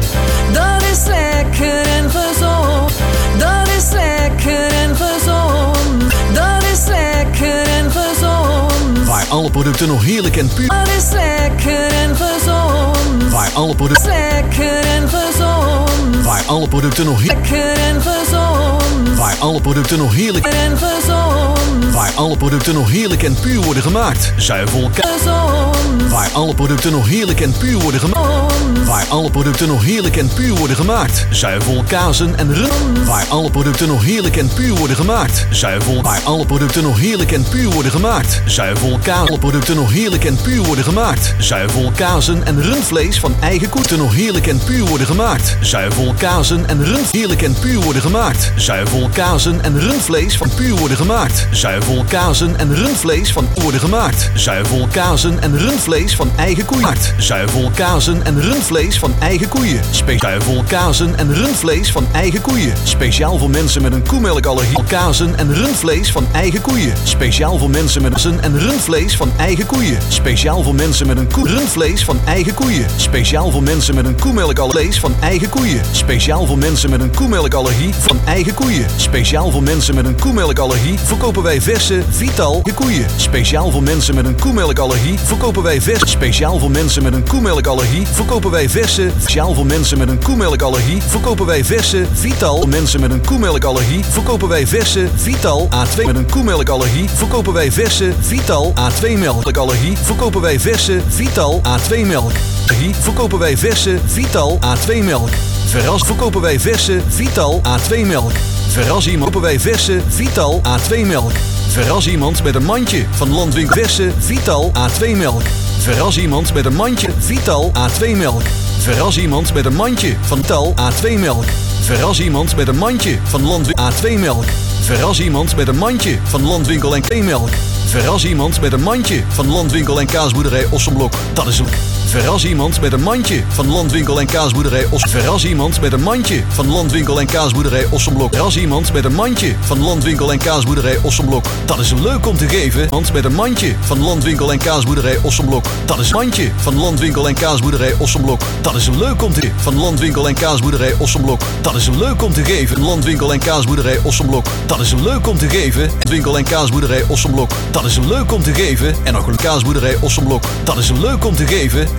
Dat is lekker en gezond Dat is lekker en gezond Dat is lekker en gezond Waar alle producten nog heerlijk en puur. Dat is lekker en gezond Waar alle producten. Lekker en gezond Waar alle producten nog heerlijk. Lekker en gezond Waar alle producten nog heerlijk. en gezond Waar alle producten nog heerlijk en puur worden gemaakt. Zuivel ka- Gezond Waar alle producten nog heerlijk en puur worden gemaakt. Waar alle producten nog heerlijk en puur worden gemaakt. Zuivel, kazen en rum. Waar alle producten nog heerlijk en puur worden gemaakt. Zuivel. Waar alle producten nog heerlijk en puur worden gemaakt. Zuivel, kazen. Alle producten nog heerlijk en puur worden gemaakt. Zuivel, kazen en rundvlees van eigen koeten nog heerlijk en puur worden gemaakt. Zuivel, kazen en rund heerlijk en puur worden gemaakt. Zuivel, kazen en rundvlees van puur worden gemaakt. Zuivel, kazen en rundvlees van worden gemaakt. Zuivel, kazen en rundvlees van eigen koeien. Zuivel, kazen en rundvlees van eigen koeien. Zuivel, kazen en rundvlees van eigen koeien. Speciaal voor mensen met een koemelkallergie. Kazen en rundvlees van eigen koeien. Speciaal voor mensen met een en rundvlees van eigen koeien. Speciaal voor mensen met een koe rundvlees van eigen koeien. Speciaal voor mensen met een koemelkallergie van eigen koeien. Speciaal voor mensen met een koemelkallergie van eigen koeien. Speciaal voor mensen met een koemelkallergie verkopen wij verse Vital koeien. Speciaal voor mensen met een koemelkallergie verkopen wij verse. Speciaal voor mensen met een koemelkallergie verkopen wij verse. Speciaal voor mensen met een koemelkallergie verkopen wij verse Vital. Mensen met een koemelkallergie verkopen wij verse Vital A twee. Met een koemelkallergie verkopen wij verse Vital A twee melkallergie verkopen wij verse Vital A twee melk. Verkopen wij verse Vital A twee melk. Verras verkopen wij verse Vital A twee melk. Verras iemand kopen wij verse Vital A twee melk. Verras iemand met een mandje van Landwinkel verse Vital A twee melk. Verras iemand met een mandje Vital A twee melk. Verras iemand met een mandje van Vital A twee melk. Verras iemand met een mandje van Landwinkel A twee melk. Verras iemand met een mandje van Landwinkel en Kaasmelk. Verras iemand met een mandje van Landwinkel en Kaasboerderij Ossenblok. Dat is een. Verras iemand met een mandje van Landwinkel en Kaasboerderij Os. Verras iemand met een mandje van Landwinkel en Kaasboerderij Ossenblok. Verras iemand met een mandje van Landwinkel en Kaasboerderij Ossenblok. Dat is leuk om te geven. Want met een mandje van Landwinkel en Kaasboerderij Ossenblok. Dat is een mandje van Landwinkel en Kaasboerderij Ossenblok. Dat is leuk om te van Landwinkel en Kaasboerderij Ossenblok. Dat is leuk om te geven. Landwinkel en Kaasboerderij Ossenblok. Dat is leuk om te geven. Winkel en Kaasboerderij Ossenblok. Dat is leuk om te geven. En nog een Kaasboerderij Ossenblok. Dat is leuk om te geven.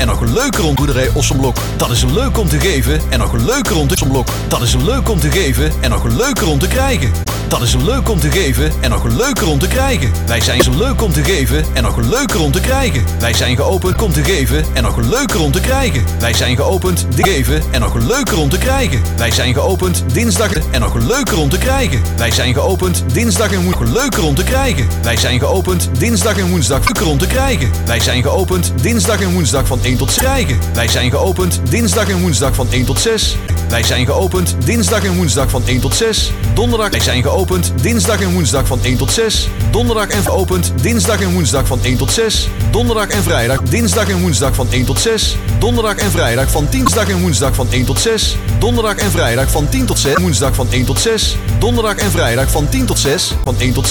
en nog leuker om boerderij Ossenblok. Dat is leuk om te geven en nog leuker om te Ossenblok. Dat is leuk om te geven en nog leuker om te krijgen. Dat is leuk om te geven en nog leuker om te krijgen. Wij zijn zo leuk om te geven en nog leuker om te krijgen. Wij zijn geopend om te geven en nog leuker om te krijgen. Wij zijn geopend te geven en nog leuker om te krijgen. Wij zijn geopend dinsdag en nog leuker om te krijgen. Wij zijn geopend dinsdag en woensdag leuker om te krijgen. Wij zijn geopend dinsdag en woensdag leuker om te krijgen. Wij zijn geopend dinsdag en woensdag van één tot zes krijgen. Wij zijn geopend dinsdag en woensdag van één tot zes. Wij zijn geopend dinsdag en woensdag van één tot zes. Donderdag. Wij zijn geopend dinsdag en woensdag van één tot zes. Donderdag en geopend dinsdag en woensdag van één tot zes. Donderdag en vrijdag dinsdag en woensdag van één tot zes. Donderdag en vrijdag van dinsdag en woensdag van één tot zes. Donderdag en vrijdag van tien tot zes. Woensdag van één tot zes. Donderdag en vrijdag van tien tot zes. Van één tot zes.